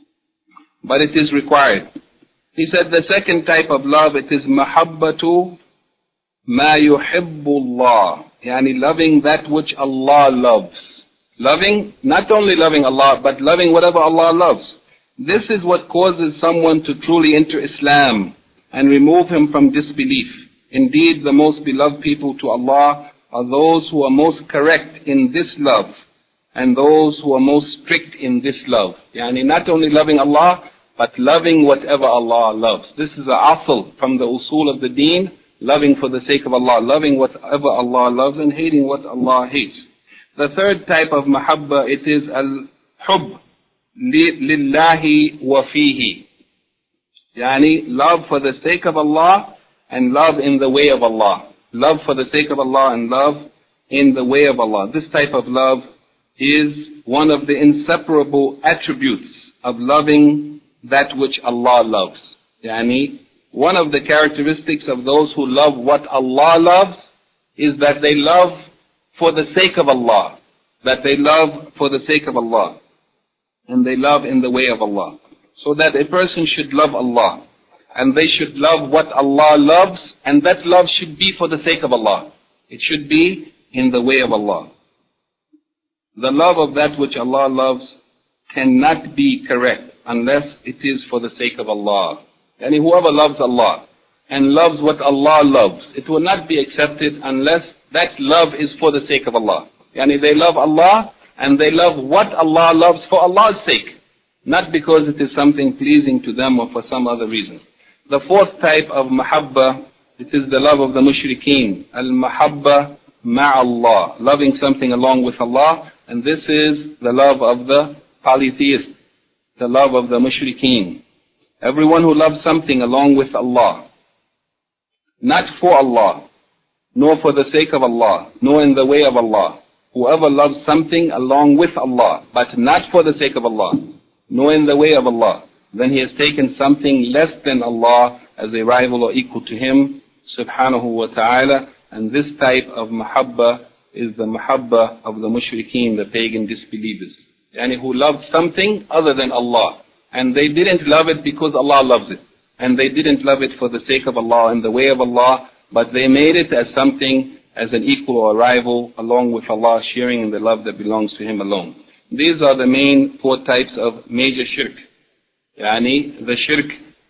but it is required. He said the second type of love, it is mahabbatu ma yuhibbu Allah, yani loving that which Allah loves. Loving, not only loving Allah, but loving whatever Allah loves. This is what causes someone to truly enter Islam and remove him from disbelief. Indeed, the most beloved people to Allah are those who are most correct in this love and those who are most strict in this love. Yani not only loving Allah, but loving whatever Allah loves. This is a asl from the usul of the deen, loving for the sake of Allah, loving whatever Allah loves and hating what Allah hates. The third type of mahabba, it is al-hub lillahi wa fihi. Yani, love for the sake of Allah and love in the way of Allah. Love for the sake of Allah and love in the way of Allah. This type of love is one of the inseparable attributes of loving that which Allah loves. Yani, one of the characteristics of those who love what Allah loves is that they love for the sake of Allah. That they love for the sake of Allah. And they love in the way of Allah. So that a person should love Allah. And they should love what Allah loves. And that love should be for the sake of Allah. It should be in the way of Allah. The love of that which Allah loves cannot be correct unless it is for the sake of Allah. And whoever loves Allah and loves what Allah loves, it will not be accepted unless that love is for the sake of Allah. Yani they love Allah and they love what Allah loves for Allah's sake, not because it is something pleasing to them or for some other reason. The fourth type of mahabba, it is the love of the mushrikeen, al-mahabba ma'allah, loving something along with Allah, and this is the love of the polytheists, the love of the mushrikeen. Everyone who loves something along with Allah, not for Allah, nor for the sake of Allah, nor in the way of Allah. Whoever loves something along with Allah, but not for the sake of Allah, nor in the way of Allah, then he has taken something less than Allah as a rival or equal to him, subhanahu wa ta'ala. And this type of mahabba is the mahabba of the mushrikeen, the pagan disbelievers. Yani who loved something other than Allah. And they didn't love it because Allah loves it. And they didn't love it for the sake of Allah and the way of Allah, but they made it as something, as an equal or a rival, along with Allah, sharing in the love that belongs to Him alone. These are the main four types of major shirk. Yani the shirk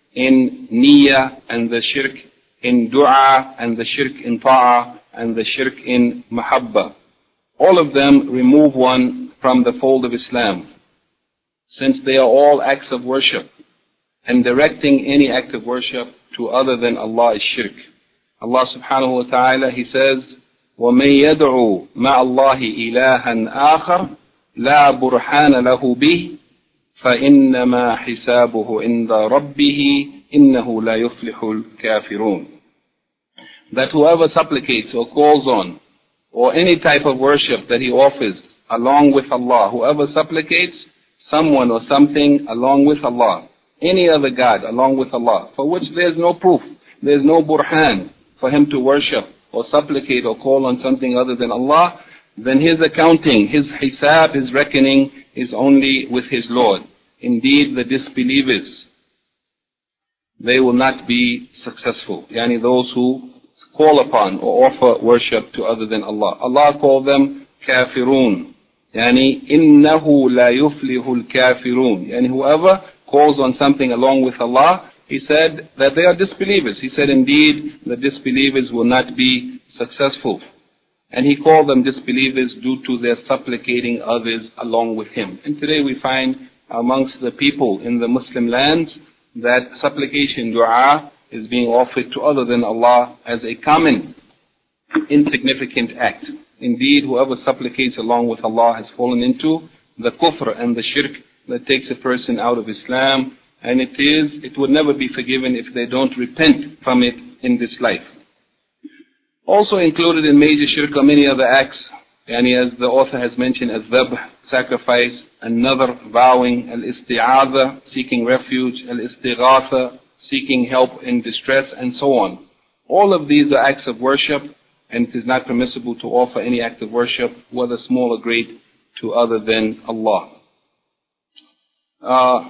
in niyyah, and the shirk in dua, and the shirk in ta'ah, and the shirk in mahabba. All of them remove one from the fold of Islam, since they are all acts of worship, and directing any act of worship to other than Allah is shirk. Allah subhanahu wa ta'ala, He says, وَمَن يَدْعُوا مَعَ اللَّهِ إِلَهًا آخَرَ لَا بُرْحَانَ لَهُ بِهِ فَإِنَّمَا حِسَابُهُ عِنْدَ رَبِّهِ إِنَّهُ لَا يُفْلِحُ الْكَافِرُونَ. That whoever supplicates or calls on, or any type of worship that he offers along with Allah, whoever supplicates someone or something along with Allah, any other God along with Allah, for which there is no proof, there is no burhan for him to worship or supplicate or call on something other than Allah, then his accounting, his hisab, his reckoning is only with his Lord. Indeed, the disbelievers, they will not be successful. Yani those who call upon or offer worship to other than Allah. Allah called them kafirun. Yani innahu la yuflihu al-kafirun. Yani whoever calls on something along with Allah, He said that they are disbelievers. He said indeed the disbelievers will not be successful. And He called them disbelievers due to their supplicating others along with Him. And today we find amongst the people in the Muslim lands that supplication, dua, is being offered to other than Allah as a common, insignificant act. Indeed, whoever supplicates along with Allah has fallen into the kufr and the shirk that takes a person out of Islam, and it is, it would never be forgiven if they don't repent from it in this life. Also included in major shirk are many other acts, and as the author has mentioned, as dhabh, sacrifice, another vowing, al-isti'adha, seeking refuge, al-istighatha, seeking help in distress, and so on. All of these are acts of worship, and it is not permissible to offer any act of worship, whether small or great, to other than Allah. Uh,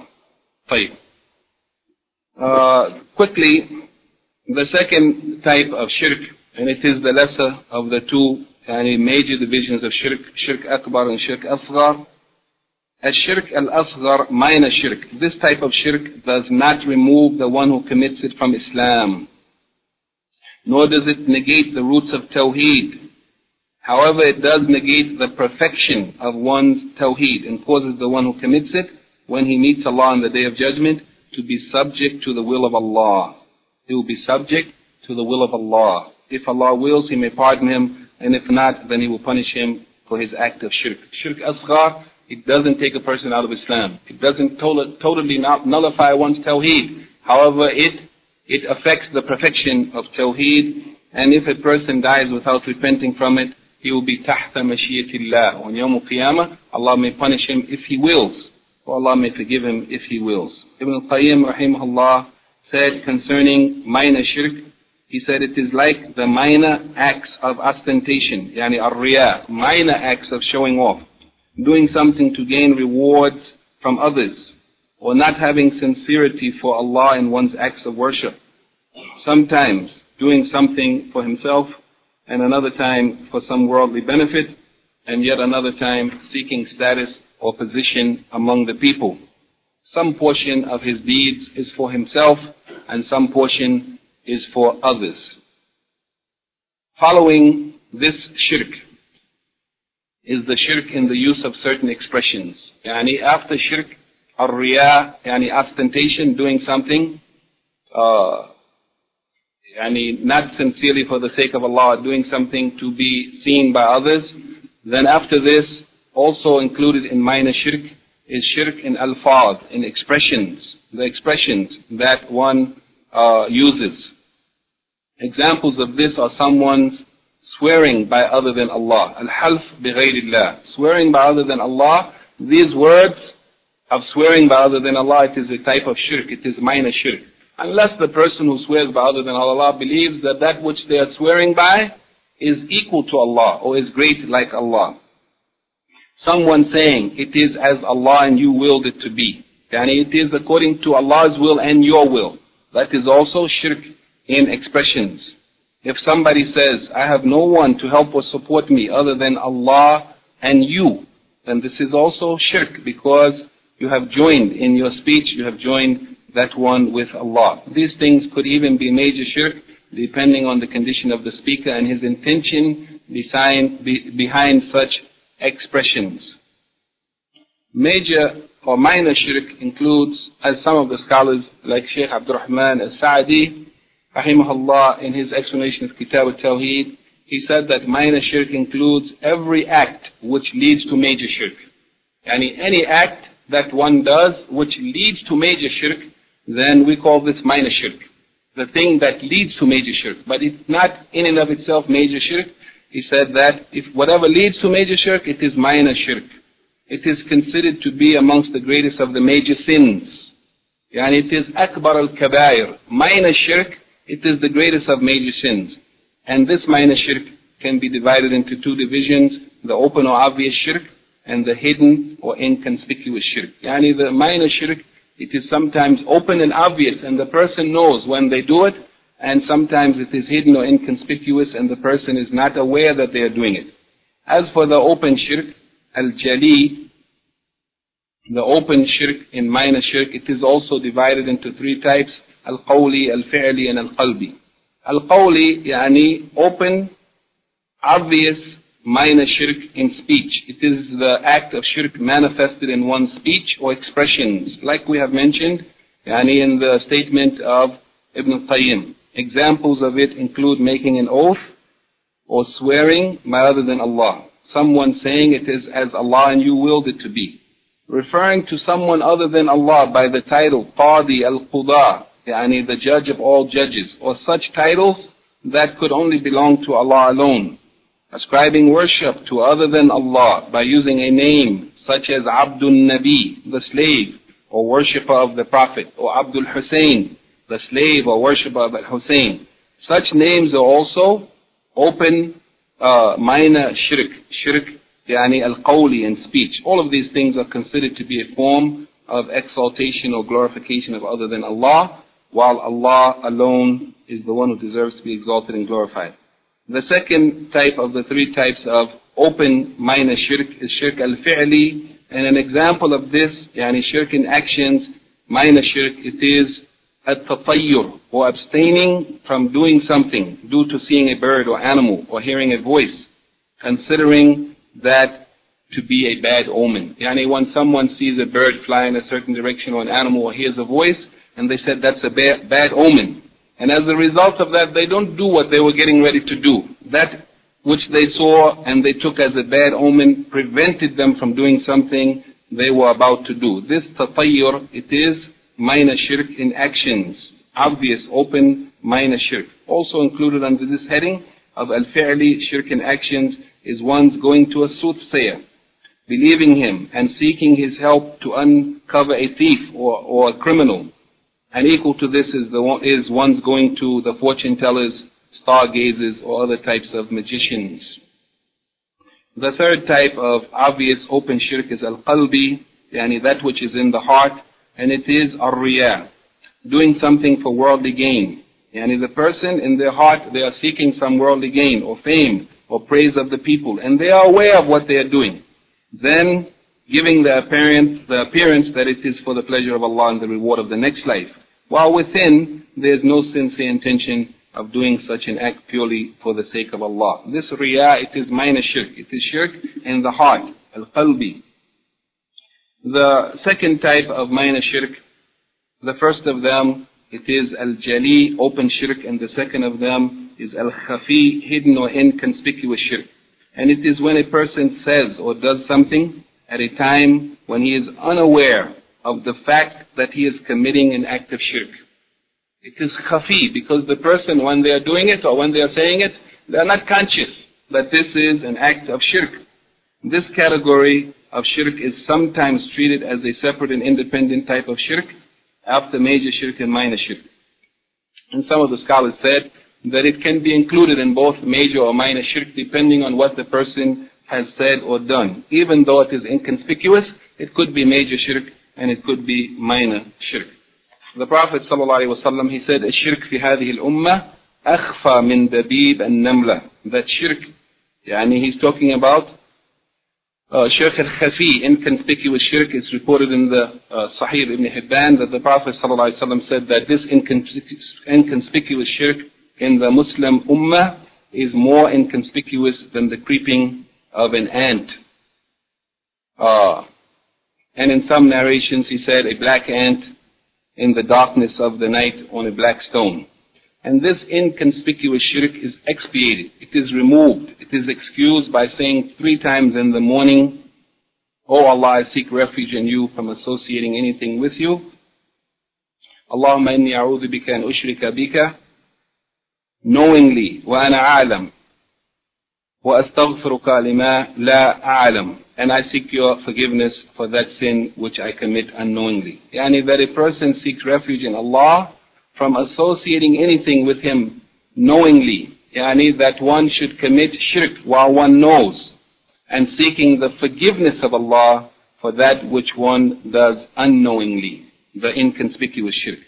uh, quickly, the second type of shirk, and it is the lesser of the two yani major divisions of shirk, shirk akbar and shirk asghar. Al-shirk al-asghar, minor shirk. This type of shirk does not remove the one who commits it from Islam, nor does it negate the roots of Tawheed. However, it does negate the perfection of one's Tawheed and causes the one who commits it, when he meets Allah on the Day of Judgment, to be subject to the will of Allah. He will be subject to the will of Allah. If Allah wills, He may pardon him, and if not, then He will punish him for his act of shirk. Shirk asghar, it doesn't take a person out of Islam. It doesn't to- totally nullify one's tawheed. However, it it affects the perfection of tawheed, and if a person dies without repenting from it, he will be tahta mashiyatillah. On Yawm al-Qiyamah, Allah may punish him if He wills, or Allah may forgive him if He wills. Ibn al-Qayyim rahimahullah said concerning minor shirk, he said it is like the minor acts of ostentation, yani ar-riya, minor acts of showing off, doing something to gain rewards from others, or not having sincerity for Allah in one's acts of worship. Sometimes doing something for himself, and another time for some worldly benefit, and yet another time seeking status or position among the people. Some portion of his deeds is for himself, and some portion is for others. Following this shirk is the shirk in the use of certain expressions. Yani after shirk, ar-riya, yani ostentation, doing something, uh, yani not sincerely for the sake of Allah, doing something to be seen by others. Then after this, also included in minor shirk, is shirk in alfaz, in expressions, the expressions that one uh, uses. Examples of this are someone's swearing by other than Allah. Al-half bi-ghayrillah. Swearing by other than Allah. These words of swearing by other than Allah, it is a type of shirk. It is minor shirk. Unless the person who swears by other than Allah believes that that which they are swearing by is equal to Allah or is great like Allah. Someone saying, it is as Allah and you willed it to be. Yani it is according to Allah's will and your will. That is also shirk in expressions. If somebody says, I have no one to help or support me other than Allah and you, then this is also shirk, because you have joined in your speech, you have joined that one with Allah. These things could even be major shirk, depending on the condition of the speaker and his intention behind, be, behind such expressions. Major or minor shirk includes, as some of the scholars like Shaykh Abdul Rahman al-Sa'di, rahimahullah, in his explanation of Kitab al-Tawheed, he said that minor shirk includes every act which leads to major shirk. Yani any act that one does which leads to major shirk, then we call this minor shirk. The thing that leads to major shirk. But it's not in and of itself major shirk. He said that if whatever leads to major shirk, it is minor shirk. It is considered to be amongst the greatest of the major sins. Yani it is akbar al-kabair. Minor shirk, it is the greatest of major sins. And this minor shirk can be divided into two divisions, the open or obvious shirk and the hidden or inconspicuous shirk. Yani the minor shirk, it is sometimes open and obvious and the person knows when they do it, and sometimes it is hidden or inconspicuous and the person is not aware that they are doing it. As for the open shirk, al-jali, the open shirk in minor shirk, it is also divided into three types, al-qawli, al-fi'li, and al-qalbi. Al-qawli, yani open, obvious, minor shirk in speech. It is the act of shirk manifested in one's speech or expressions, like we have mentioned, yani in the statement of Ibn al-Qayyim. Examples of it include making an oath or swearing by other than Allah. Someone saying it is as Allah and you willed it to be. Referring to someone other than Allah by the title Qadi al-Qudah, yani the judge of all judges, or such titles that could only belong to Allah alone. Ascribing worship to other than Allah by using a name such as Abdul Nabi, the slave or worshipper of the Prophet, or Abdul Hussein, the slave or worshipper of Al-Hussein. Such names are also open uh, minor shirk, shirk yani al-qawli in speech. All of these things are considered to be a form of exaltation or glorification of other than Allah, while Allah alone is the one who deserves to be exalted and glorified. The second type of the three types of open minor shirk is shirk al-fi'li, and an example of this, yani shirk in actions, minor shirk, it is at-tatayyur, or abstaining from doing something due to seeing a bird or animal or hearing a voice, considering that to be a bad omen. Yani when someone sees a bird fly in a certain direction or an animal or hears a voice, and they said that's a bad, bad omen. And as a result of that, they don't do what they were getting ready to do. That which they saw and they took as a bad omen prevented them from doing something they were about to do. This tatayyur, it is minor shirk in actions, obvious, open, minor shirk. Also included under this heading of al-fi'li, shirk in actions, is one's going to a soothsayer, believing him and seeking his help to uncover a thief or, or a criminal. And equal to this is, the, is one's going to the fortune tellers, stargazers, or other types of magicians. The third type of obvious open shirk is al-qalbi, yani that which is in the heart, and it is ar-riya, doing something for worldly gain. Yani the person in their heart, they are seeking some worldly gain or fame or praise of the people, and they are aware of what they are doing. Then giving the appearance, the appearance that it is for the pleasure of Allah and the reward of the next life, while within there is no sincere intention of doing such an act purely for the sake of Allah. This riya, it is minor shirk. It is shirk in the heart, al-qalbi. The second type of minor shirk, the first of them, it is al-jali, open shirk, and the second of them is al-khafi, hidden or inconspicuous shirk. And it is when a person says or does something at a time when he is unaware of the fact that he is committing an act of shirk. It is khafi, because the person, when they are doing it or when they are saying it, they are not conscious that this is an act of shirk. This category of shirk is sometimes treated as a separate and independent type of shirk after major shirk and minor shirk. And some of the scholars said that it can be included in both major or minor shirk depending on what the person has said or done. Even though it is inconspicuous, it could be major shirk and it could be minor shirk. The Prophet ﷺ, he said, الشرك في هذه الأمة أخفى من دبيب النملة. That shirk, yani he's talking about uh, shirk al-khafi, inconspicuous shirk, is reported in the uh, Sahih Ibn Hibban that the Prophet ﷺ said that this inconspicuous, inconspicuous shirk in the Muslim ummah is more inconspicuous than the creeping of an ant. Uh, and in some narrations he said a black ant in the darkness of the night on a black stone. And this inconspicuous shirk is expiated. It is removed. It is excused by saying three times in the morning, "Oh Allah, I seek refuge in you from associating anything with you. Allahumma inni a'udhu bika an ushrika bika knowingly wa ana a'lam wa astaghfiruka lima la a'lam." And I seek your forgiveness for that sin which I commit unknowingly. Yani that a person seeks refuge in Allah from associating anything with Him knowingly. Yani that one should commit shirk while one knows, and seeking the forgiveness of Allah for that which one does unknowingly, the inconspicuous shirk.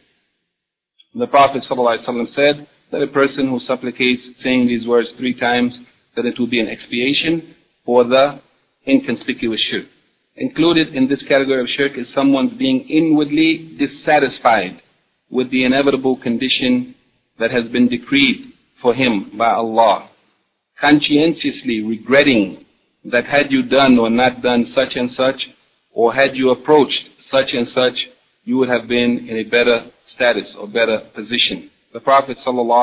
The Prophet ﷺ said that a person who supplicates saying these words three times, that it will be an expiation for the inconspicuous shirk. Included in this category of shirk is someone's being inwardly dissatisfied with the inevitable condition that has been decreed for him by Allah, conscientiously regretting that had you done or not done such and such, or had you approached such and such, you would have been in a better status or better position. The Prophet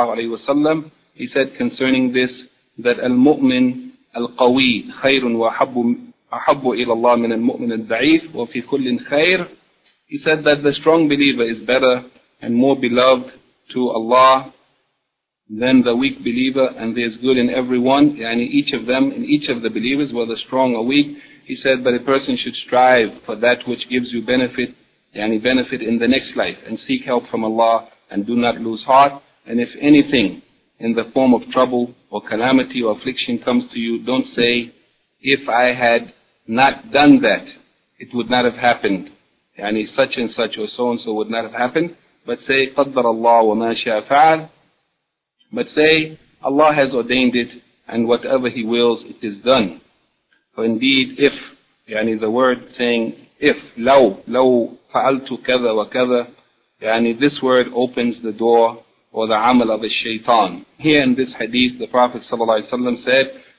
ﷺ, he said concerning this, that al-mu'min al-qawi khayrun wa ahabbu ila Allah min al-mu'min al-da'if wa fi kullin khayr. He said that the strong believer is better and more beloved to Allah than the weak believer, and there is good in everyone, and in each of them, in each of the believers, whether strong or weak. He said that a person should strive for that which gives you benefit, and benefit in the next life, and seek help from Allah, and do not lose heart. And if anything in the form of trouble or calamity or affliction comes to you, don't say, if I had not done that, it would not have happened. Yani such and such or so and so would not have happened. But say, قَدَّرَ اللَّهُ وَمَا شَاءَ فَعَلَ. But say, Allah has ordained it, and whatever He wills, it is done. For indeed, if, yani the word saying, if, لو, لو فعلت كذا وكذا, yani this word opens the door or the amal of the shaitan. Here in this hadith, the Prophet ﷺ said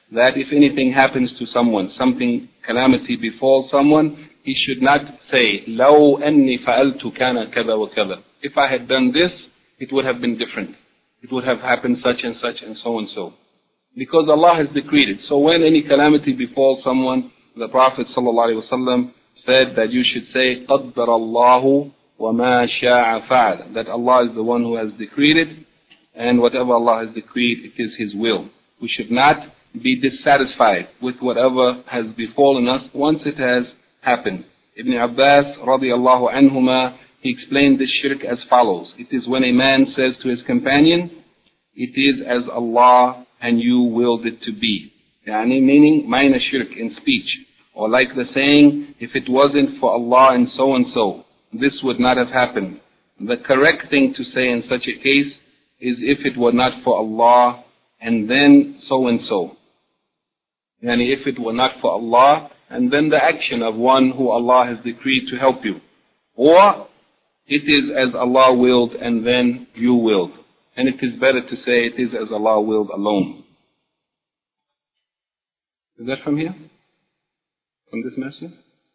that if anything happens to someone, something, calamity befalls someone, he should not say, لَوْ أَنِّي فَأَلْتُ كَانَ كَذَا وَكَذَا. If I had done this, it would have been different. It would have happened such and such and so and so. Because Allah has decreed it. So when any calamity befalls someone, the Prophet ﷺ said that you should say, قَدَّرَ اللَّهُ وَمَا شَاءَ فَعَلَ. That Allah is the one who has decreed it, and whatever Allah has decreed, it is His will. We should not be dissatisfied with whatever has befallen us once it has happened. Ibn Abbas radiallahu anhuma, he explained this shirk as follows. It is when a man says to his companion, it is as Allah and you willed it to be. Yani meaning minor shirk in speech. Or like the saying, if it wasn't for Allah and so and so, this would not have happened. The correct thing to say in such a case is if it were not for Allah and then so and so. Yani if it were not for Allah and then the action of one who Allah has decreed to help you. Or it is as Allah willed and then you willed. And it is better to say it is as Allah willed alone. Is that from here? From this message?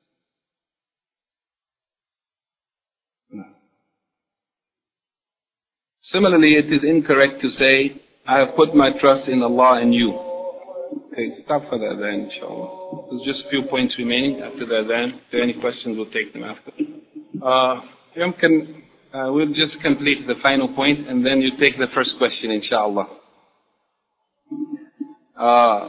No. Similarly, it is incorrect to say, I have put my trust in Allah and you. Okay, stop for the adhan, inshallah. There's just a few points remaining after the adhan. If there are any questions, we'll take them after. Uh, can, uh, we'll just complete the final point and then you take the first question, inshallah. Uh,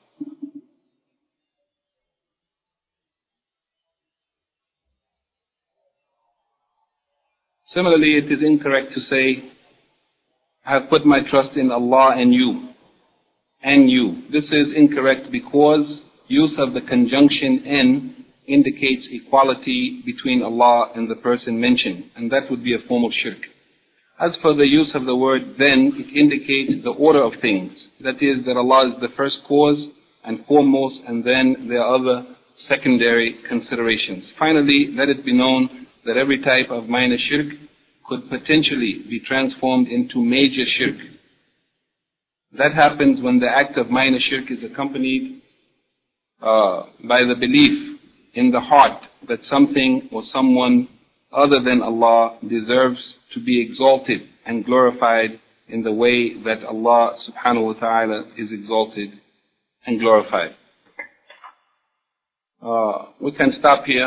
Similarly, it is incorrect to say, I have put my trust in Allah and you. And you. This is incorrect because use of the conjunction in indicates equality between Allah and the person mentioned. And that would be a form of shirk. As for the use of the word then, it indicates the order of things. That is, that Allah is the first cause and foremost, and then there are other secondary considerations. Finally, let it be known that every type of minor shirk could potentially be transformed into major shirk. That happens when the act of minor shirk is accompanied uh, by the belief in the heart that something or someone other than Allah deserves to be exalted and glorified in the way that Allah subhanahu wa ta'ala is exalted and glorified. Uh, we can stop here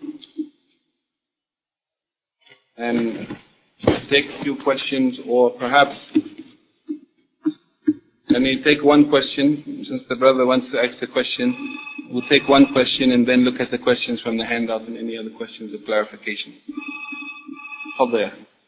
and take a few questions, or perhaps let me take one question, since the brother wants to ask a question. We'll take one question and then look at the questions from the handout and any other questions of clarification. Fadhil.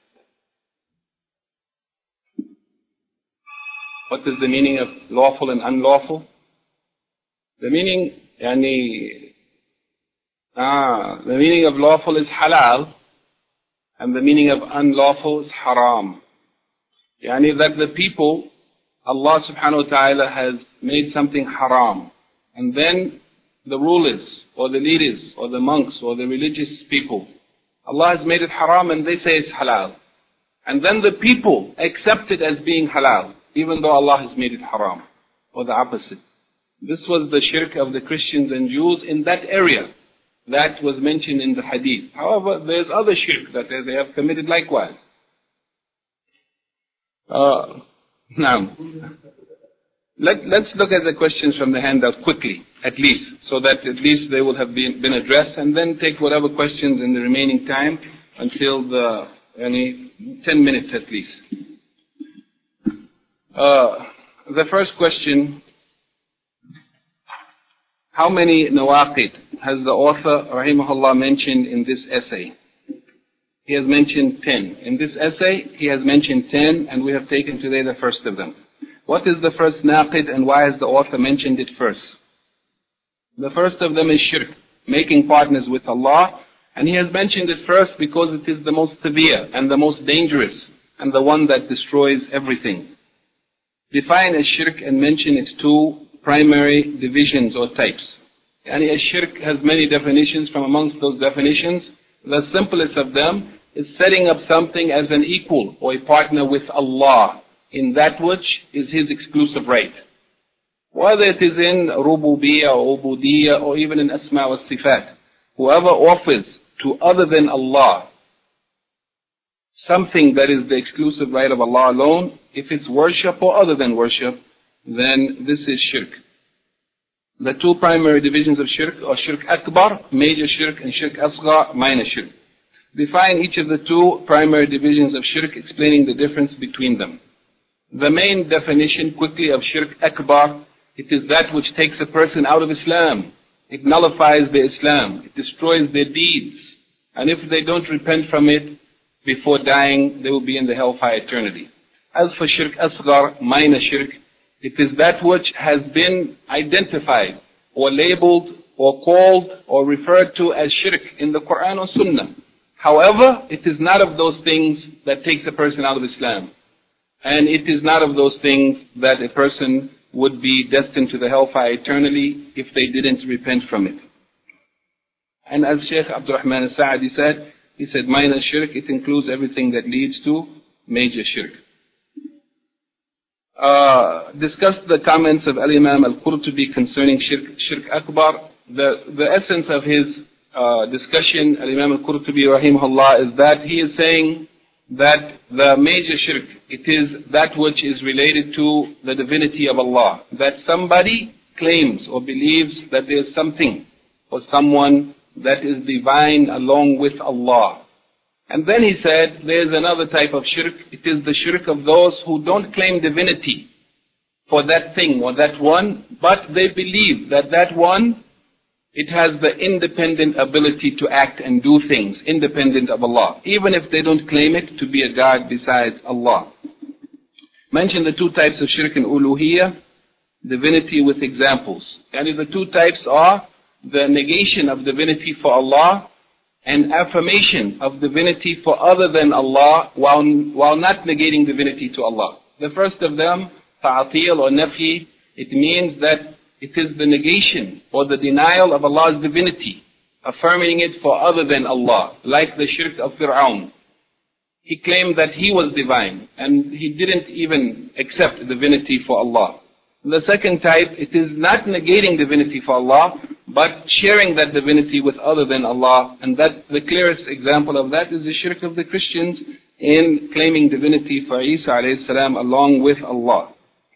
What is the meaning of lawful and unlawful? The meaning, yani, ah, the meaning of lawful is halal, and the meaning of unlawful is haram. Yani that the people, Allah subhanahu wa ta'ala has made something haram. And then the rulers, or the leaders, or the monks, or the religious people, Allah has made it haram and they say it's halal. And then the people accept it as being halal, even though Allah has made it haram. Or the opposite. This was the shirk of the Christians and Jews in that area. That was mentioned in the hadith. However, there's other shirk that they have committed likewise. Uh, now, let, let's look at the questions from the handout quickly, at least, so that at least they will have been, been addressed, and then take whatever questions in the remaining time until the any ten minutes at least. Uh, the first question: how many nawaqid has the author, rahimahullah, mentioned in this essay? He has mentioned ten. In this essay, he has mentioned ten, and we have taken today the first of them. What is the first naqid, and why has the author mentioned it first? The first of them is shirk, making partners with Allah, and he has mentioned it first because it is the most severe and the most dangerous and the one that destroys everything. Define a shirk and mention its two primary divisions or types. And a shirk has many definitions. From amongst those definitions, the simplest of them is setting up something as an equal or a partner with Allah in that which is His exclusive right. whether it is in rububiyyah or ubudiyyah or even in asma wa sifat. Whoever offers to other than Allah something that is the exclusive right of Allah alone, if it's worship or other than worship, then this is shirk. The two primary divisions of shirk are shirk akbar, major shirk, and shirk asghar, minor shirk. Define each of the two primary divisions of shirk, explaining the difference between them. The main definition quickly of shirk akbar, it is that which takes a person out of Islam. It nullifies their Islam. It destroys their deeds. And if they don't repent from it before dying, they will be in the hellfire eternity. As for shirk asghar, minor shirk, it is that which has been identified or labeled or called or referred to as shirk in the Quran or Sunnah. However, it is not of those things that takes a person out of Islam. And it is not of those things that a person would be destined to the hellfire eternally if they didn't repent from it. And as Shaykh Abdul Rahman al-Sa'adi said, he said minor shirk, it includes everything that leads to major shirk. Uh, discussed the comments of Al-Imam Al-Qurtubi concerning shirk, shirk akbar. The, the essence of his uh, discussion, Al-Imam Al-Qurtubi rahimahullah, is that he is saying that the major shirk, it is that which is related to the divinity of Allah. That somebody claims or believes that there is something or someone that is divine along with Allah. And then he said, there is another type of shirk. It is the shirk of those who don't claim divinity for that thing or that one, but they believe that that one, it has the independent ability to act and do things independent of Allah, even if they don't claim it to be a God besides Allah. Mention the two types of shirk in uluhiyyah, divinity with examples. And the two types are the negation of divinity for Allah and affirmation of divinity for other than Allah while, while not negating divinity to Allah. The first of them, ta'atil or nafi, it means that it is the negation or the denial of Allah's divinity, affirming it for other than Allah, like the shirk of Fir'aun. He claimed that he was divine and he didn't even accept divinity for Allah. The second type, it is not negating divinity for Allah, but sharing that divinity with other than Allah. And that the clearest example of that is the shirk of the Christians in claiming divinity for Isa alayhi salam along with Allah.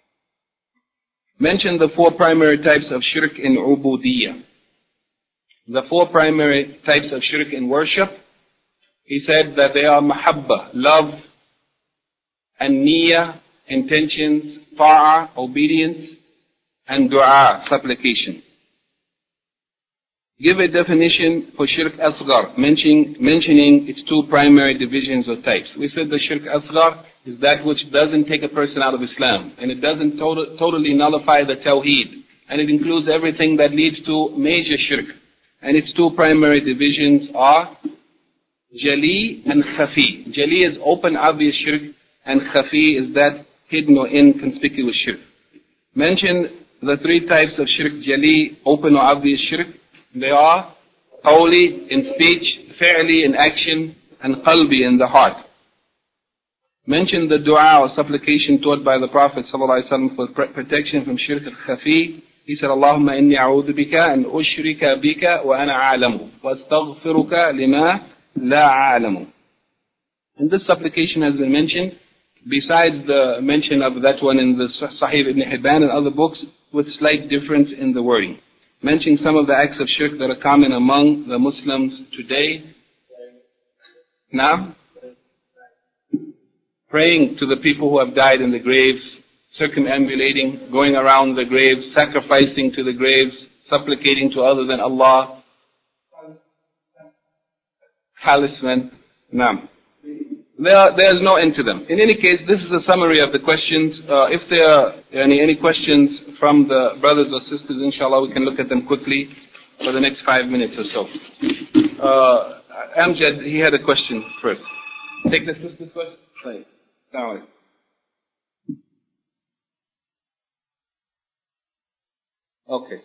Mention the four primary types of shirk in ubudiyyah. The four primary types of shirk in worship, he said that they are mahabba, love, and niyyah, intentions, ta'ah, obedience, and dua, supplication. Give a definition for shirk asghar, mentioning, mentioning its two primary divisions or types. We said the shirk asghar is that which doesn't take a person out of Islam, and it doesn't to- totally nullify the tawheed, and it includes everything that leads to major shirk. And its two primary divisions are jali and khafi. Jali is open, obvious shirk, and khafi is that hidden or inconspicuous shirk. Mention the three types of shirk: jali, open or obvious shirk. They are qawli, in speech, fi'li, in action, and qalbi, in the heart. Mention the dua or supplication taught by the Prophet ﷺ for protection from shirk al-khafi. He said, Allahumma inni a'udhu bika an ushrika bika wa ana a'lamu wa astaghfiruka lima la a'lamu. And this supplication has been mentioned, besides the mention of that one in the Sahih Ibn Hibban and other books, with slight difference in the wording. Mentioning some of the acts of shirk that are common among the Muslims today. Now, praying to the people who have died in the graves, circumambulating, going around the graves, sacrificing to the graves, supplicating to other than Allah, talisman. Now, there, there is no end to them. In any case, this is a summary of the questions. Uh, if there are any, any questions from the brothers or sisters, inshallah, we can look at them quickly for the next five minutes or so. Uh, Amjad, he had a question first. Take the sister's question. Right. Now, okay.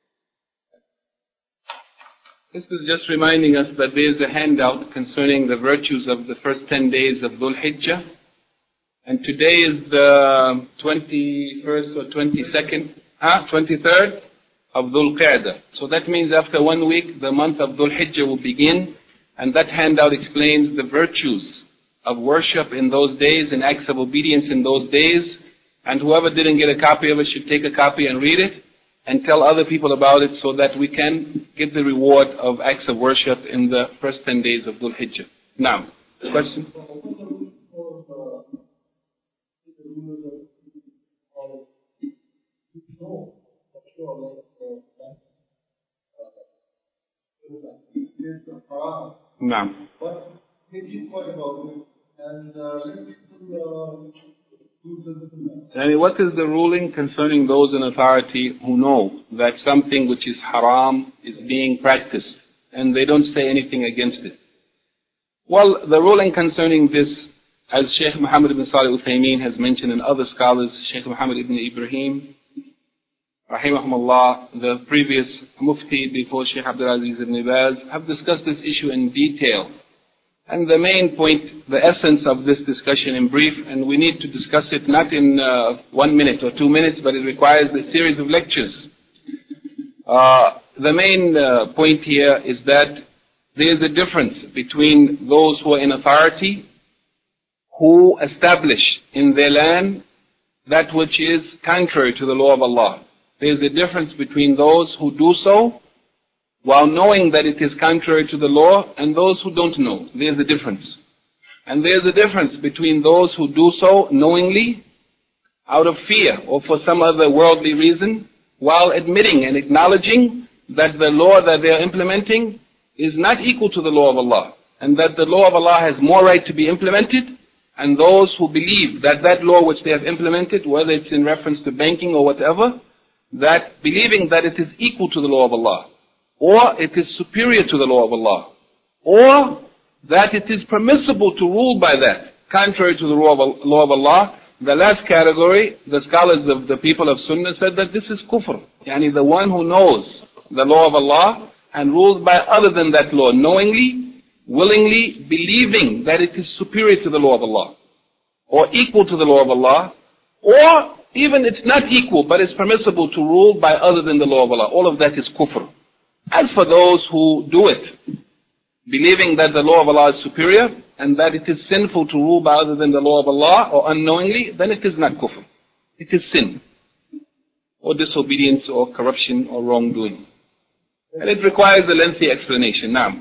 This is just reminding us that there is a handout concerning the virtues of the first ten days of Dhul Hijjah. And today is the twenty-first or twenty-second. uh, twenty-third of Dhul Qa'dah. So that means after one week, the month of Dhul Hijjah will begin, and that handout explains the virtues of worship in those days and acts of obedience in those days. And whoever didn't get a copy of it should take a copy and read it and tell other people about it so that we can get the reward of acts of worship in the first ten days of Dhul Hijjah. Now, question? No. And what is the ruling concerning those in authority who know that something which is haram is being practiced and they don't say anything against it? Well, the ruling concerning this, as Sheikh Muhammad ibn Salih al-Uthaymeen has mentioned and other scholars, Sheikh Muhammad ibn Ibrahim, rahimahumullah, the previous mufti before Sheikh Abdul Aziz ibn Baz, have discussed this issue in detail. And the main point, the essence of this discussion in brief, and we need to discuss it not in uh, one minute or two minutes, but it requires a series of lectures. Uh, the main uh, point here is that there is a difference between those who are in authority, who establish in their land that which is contrary to the law of Allah. There is a difference between those who do so while knowing that it is contrary to the law and those who don't know. There is a difference. And there is a difference between those who do so knowingly, out of fear or for some other worldly reason, while admitting and acknowledging that the law that they are implementing is not equal to the law of Allah, and that the law of Allah has more right to be implemented, and those who believe that that law which they have implemented, whether it's in reference to banking or whatever, that believing that it is equal to the law of Allah, or it is superior to the law of Allah, or that it is permissible to rule by that, contrary to the law of Allah. The last category, the scholars of the people of Sunnah said that this is kufr. Yani the one who knows the law of Allah and rules by other than that law, knowingly, willingly, believing that it is superior to the law of Allah, or equal to the law of Allah, or even it's not equal, but it's permissible to rule by other than the law of Allah. All of that is kufr. As for those who do it, believing that the law of Allah is superior and that it is sinful to rule by other than the law of Allah or unknowingly, then it is not kufr. It is sin, or disobedience, or corruption, or wrongdoing. And it requires a lengthy explanation. Now,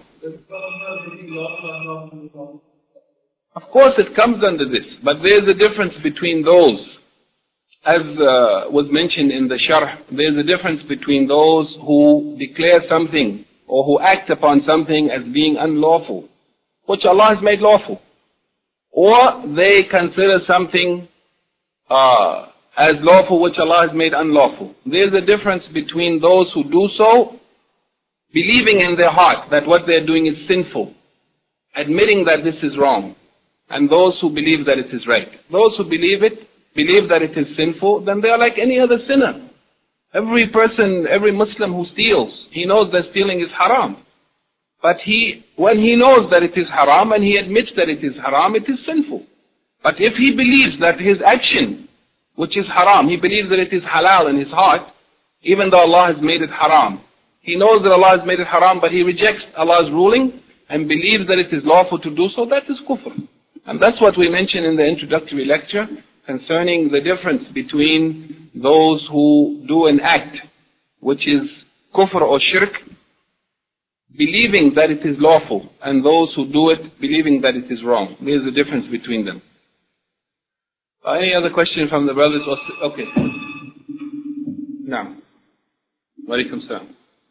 of course it comes under this, but there is a difference between those, as uh, was mentioned in the sharh, there is a difference between those who declare something or who act upon something as being unlawful, which Allah has made lawful, or they consider something uh, as lawful which Allah has made unlawful. There is a difference between those who do so, believing in their heart that what they're doing is sinful, admitting that this is wrong, and those who believe that it is right. Those who believe it, believe that it is sinful, then they are like any other sinner. Every person, every Muslim who steals, he knows that stealing is haram. But he, when he knows that it is haram and he admits that it is haram, it is sinful. But if he believes that his action, which is haram, he believes that it is halal in his heart, even though Allah has made it haram. He knows that Allah has made it haram, but he rejects Allah's ruling and believes that it is lawful to do so, that is kufr. And that's what we mentioned in the introductory lecture concerning the difference between those who do an act which is kufr or shirk, believing that it is lawful, and those who do it believing that it is wrong. There is a difference between them. Uh, any other question from the brothers? Okay. Now, walaikum salam.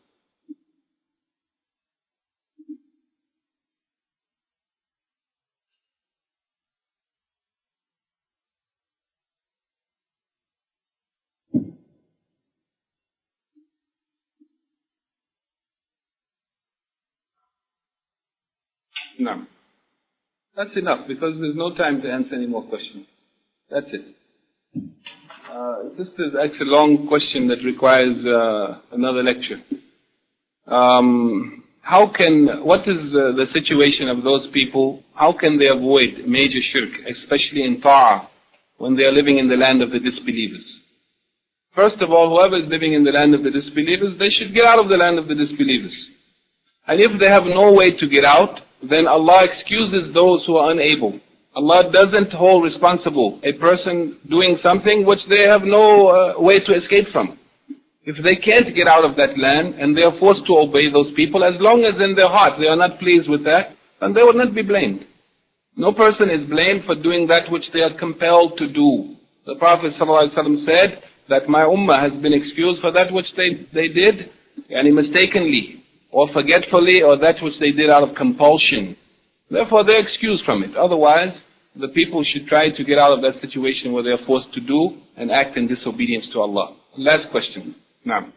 No. That's enough, because there's no time to answer any more questions. That's it. Uh, this is actually a long question that requires uh, another lecture. Um, how can, what is uh, the situation of those people? How can they avoid major shirk, especially in ta'ah, when they are living in the land of the disbelievers? First of all, whoever is living in the land of the disbelievers, they should get out of the land of the disbelievers. And if they have no way to get out, then Allah excuses those who are unable. Allah doesn't hold responsible a person doing something which they have no uh, way to escape from. If they can't get out of that land and they are forced to obey those people, as long as in their heart they are not pleased with that, then they will not be blamed. No person is blamed for doing that which they are compelled to do. The Prophet ﷺ said that my ummah has been excused for that which they, they did, yani mistakenly, or forgetfully, or that which they did out of compulsion. Therefore, they're excused from it. Otherwise, the people should try to get out of that situation where they're forced to do and act in disobedience to Allah. Last question. Now,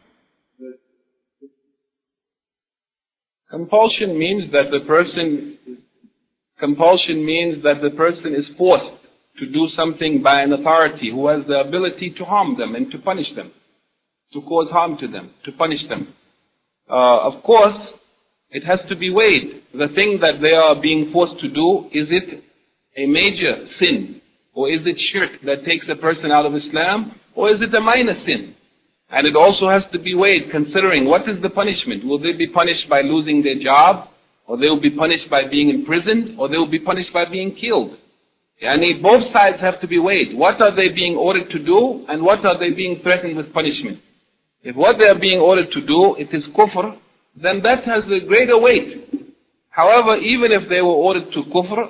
compulsion means that the person, compulsion means that the person is forced to do something by an authority who has the ability to harm them and to punish them, to cause harm to them, to punish them. Uh, of course, it has to be weighed. The thing that they are being forced to do, is it a major sin? Or is it shirk that takes a person out of Islam? Or is it a minor sin? And it also has to be weighed considering what is the punishment. Will they be punished by losing their job? Or they will be punished by being imprisoned? Or they will be punished by being killed? Yani both sides have to be weighed. What are they being ordered to do? And what are they being threatened with punishment? If what they are being ordered to do, it is kufr, then that has a greater weight. However, even if they were ordered to kufr,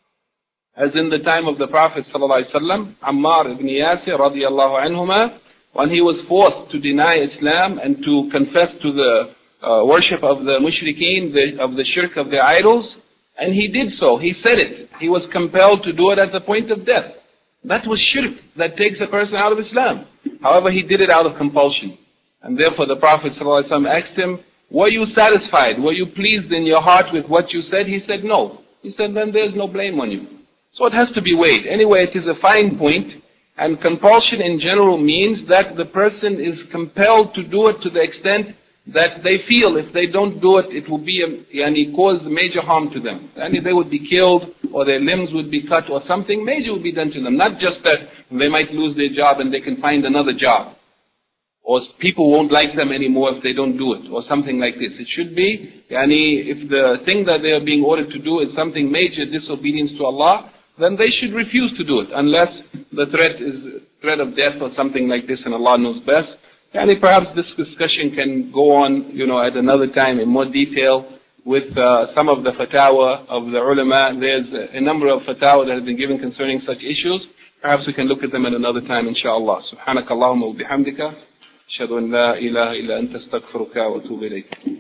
as in the time of the Prophet ﷺ, Ammar ibn Yasir radiallahu anhuma, when he was forced to deny Islam and to confess to the uh, worship of the mushrikeen, the, of the shirk of their idols, and he did so. He said it. He was compelled to do it at the point of death. That was shirk that takes a person out of Islam. However, he did it out of compulsion. And therefore the Prophet ﷺ asked him, were you satisfied? Were you pleased in your heart with what you said? He said no. He said, then there's no blame on you. So it has to be weighed. Anyway, it is a fine point, and compulsion in general means that the person is compelled to do it to the extent that they feel if they don't do it, it will be, yani, cause major harm to them. And they would be killed, or their limbs would be cut, or something major would be done to them. Not just that they might lose their job and they can find another job, or people won't like them anymore if they don't do it, or something like this. It should be, yani, if the thing that they are being ordered to do is something major, disobedience to Allah, then they should refuse to do it, unless the threat is threat of death or something like this, and Allah knows best. And perhaps this discussion can go on, you know, at another time in more detail with uh, some of the fatwa of the ulama. There's a number of fatwa that have been given concerning such issues. Perhaps we can look at them at another time, inshallah. Subhanakallahumma wa bihamdika. Ashhadu an la ilaha illa anta astaghfiruka wa atubu ilayk.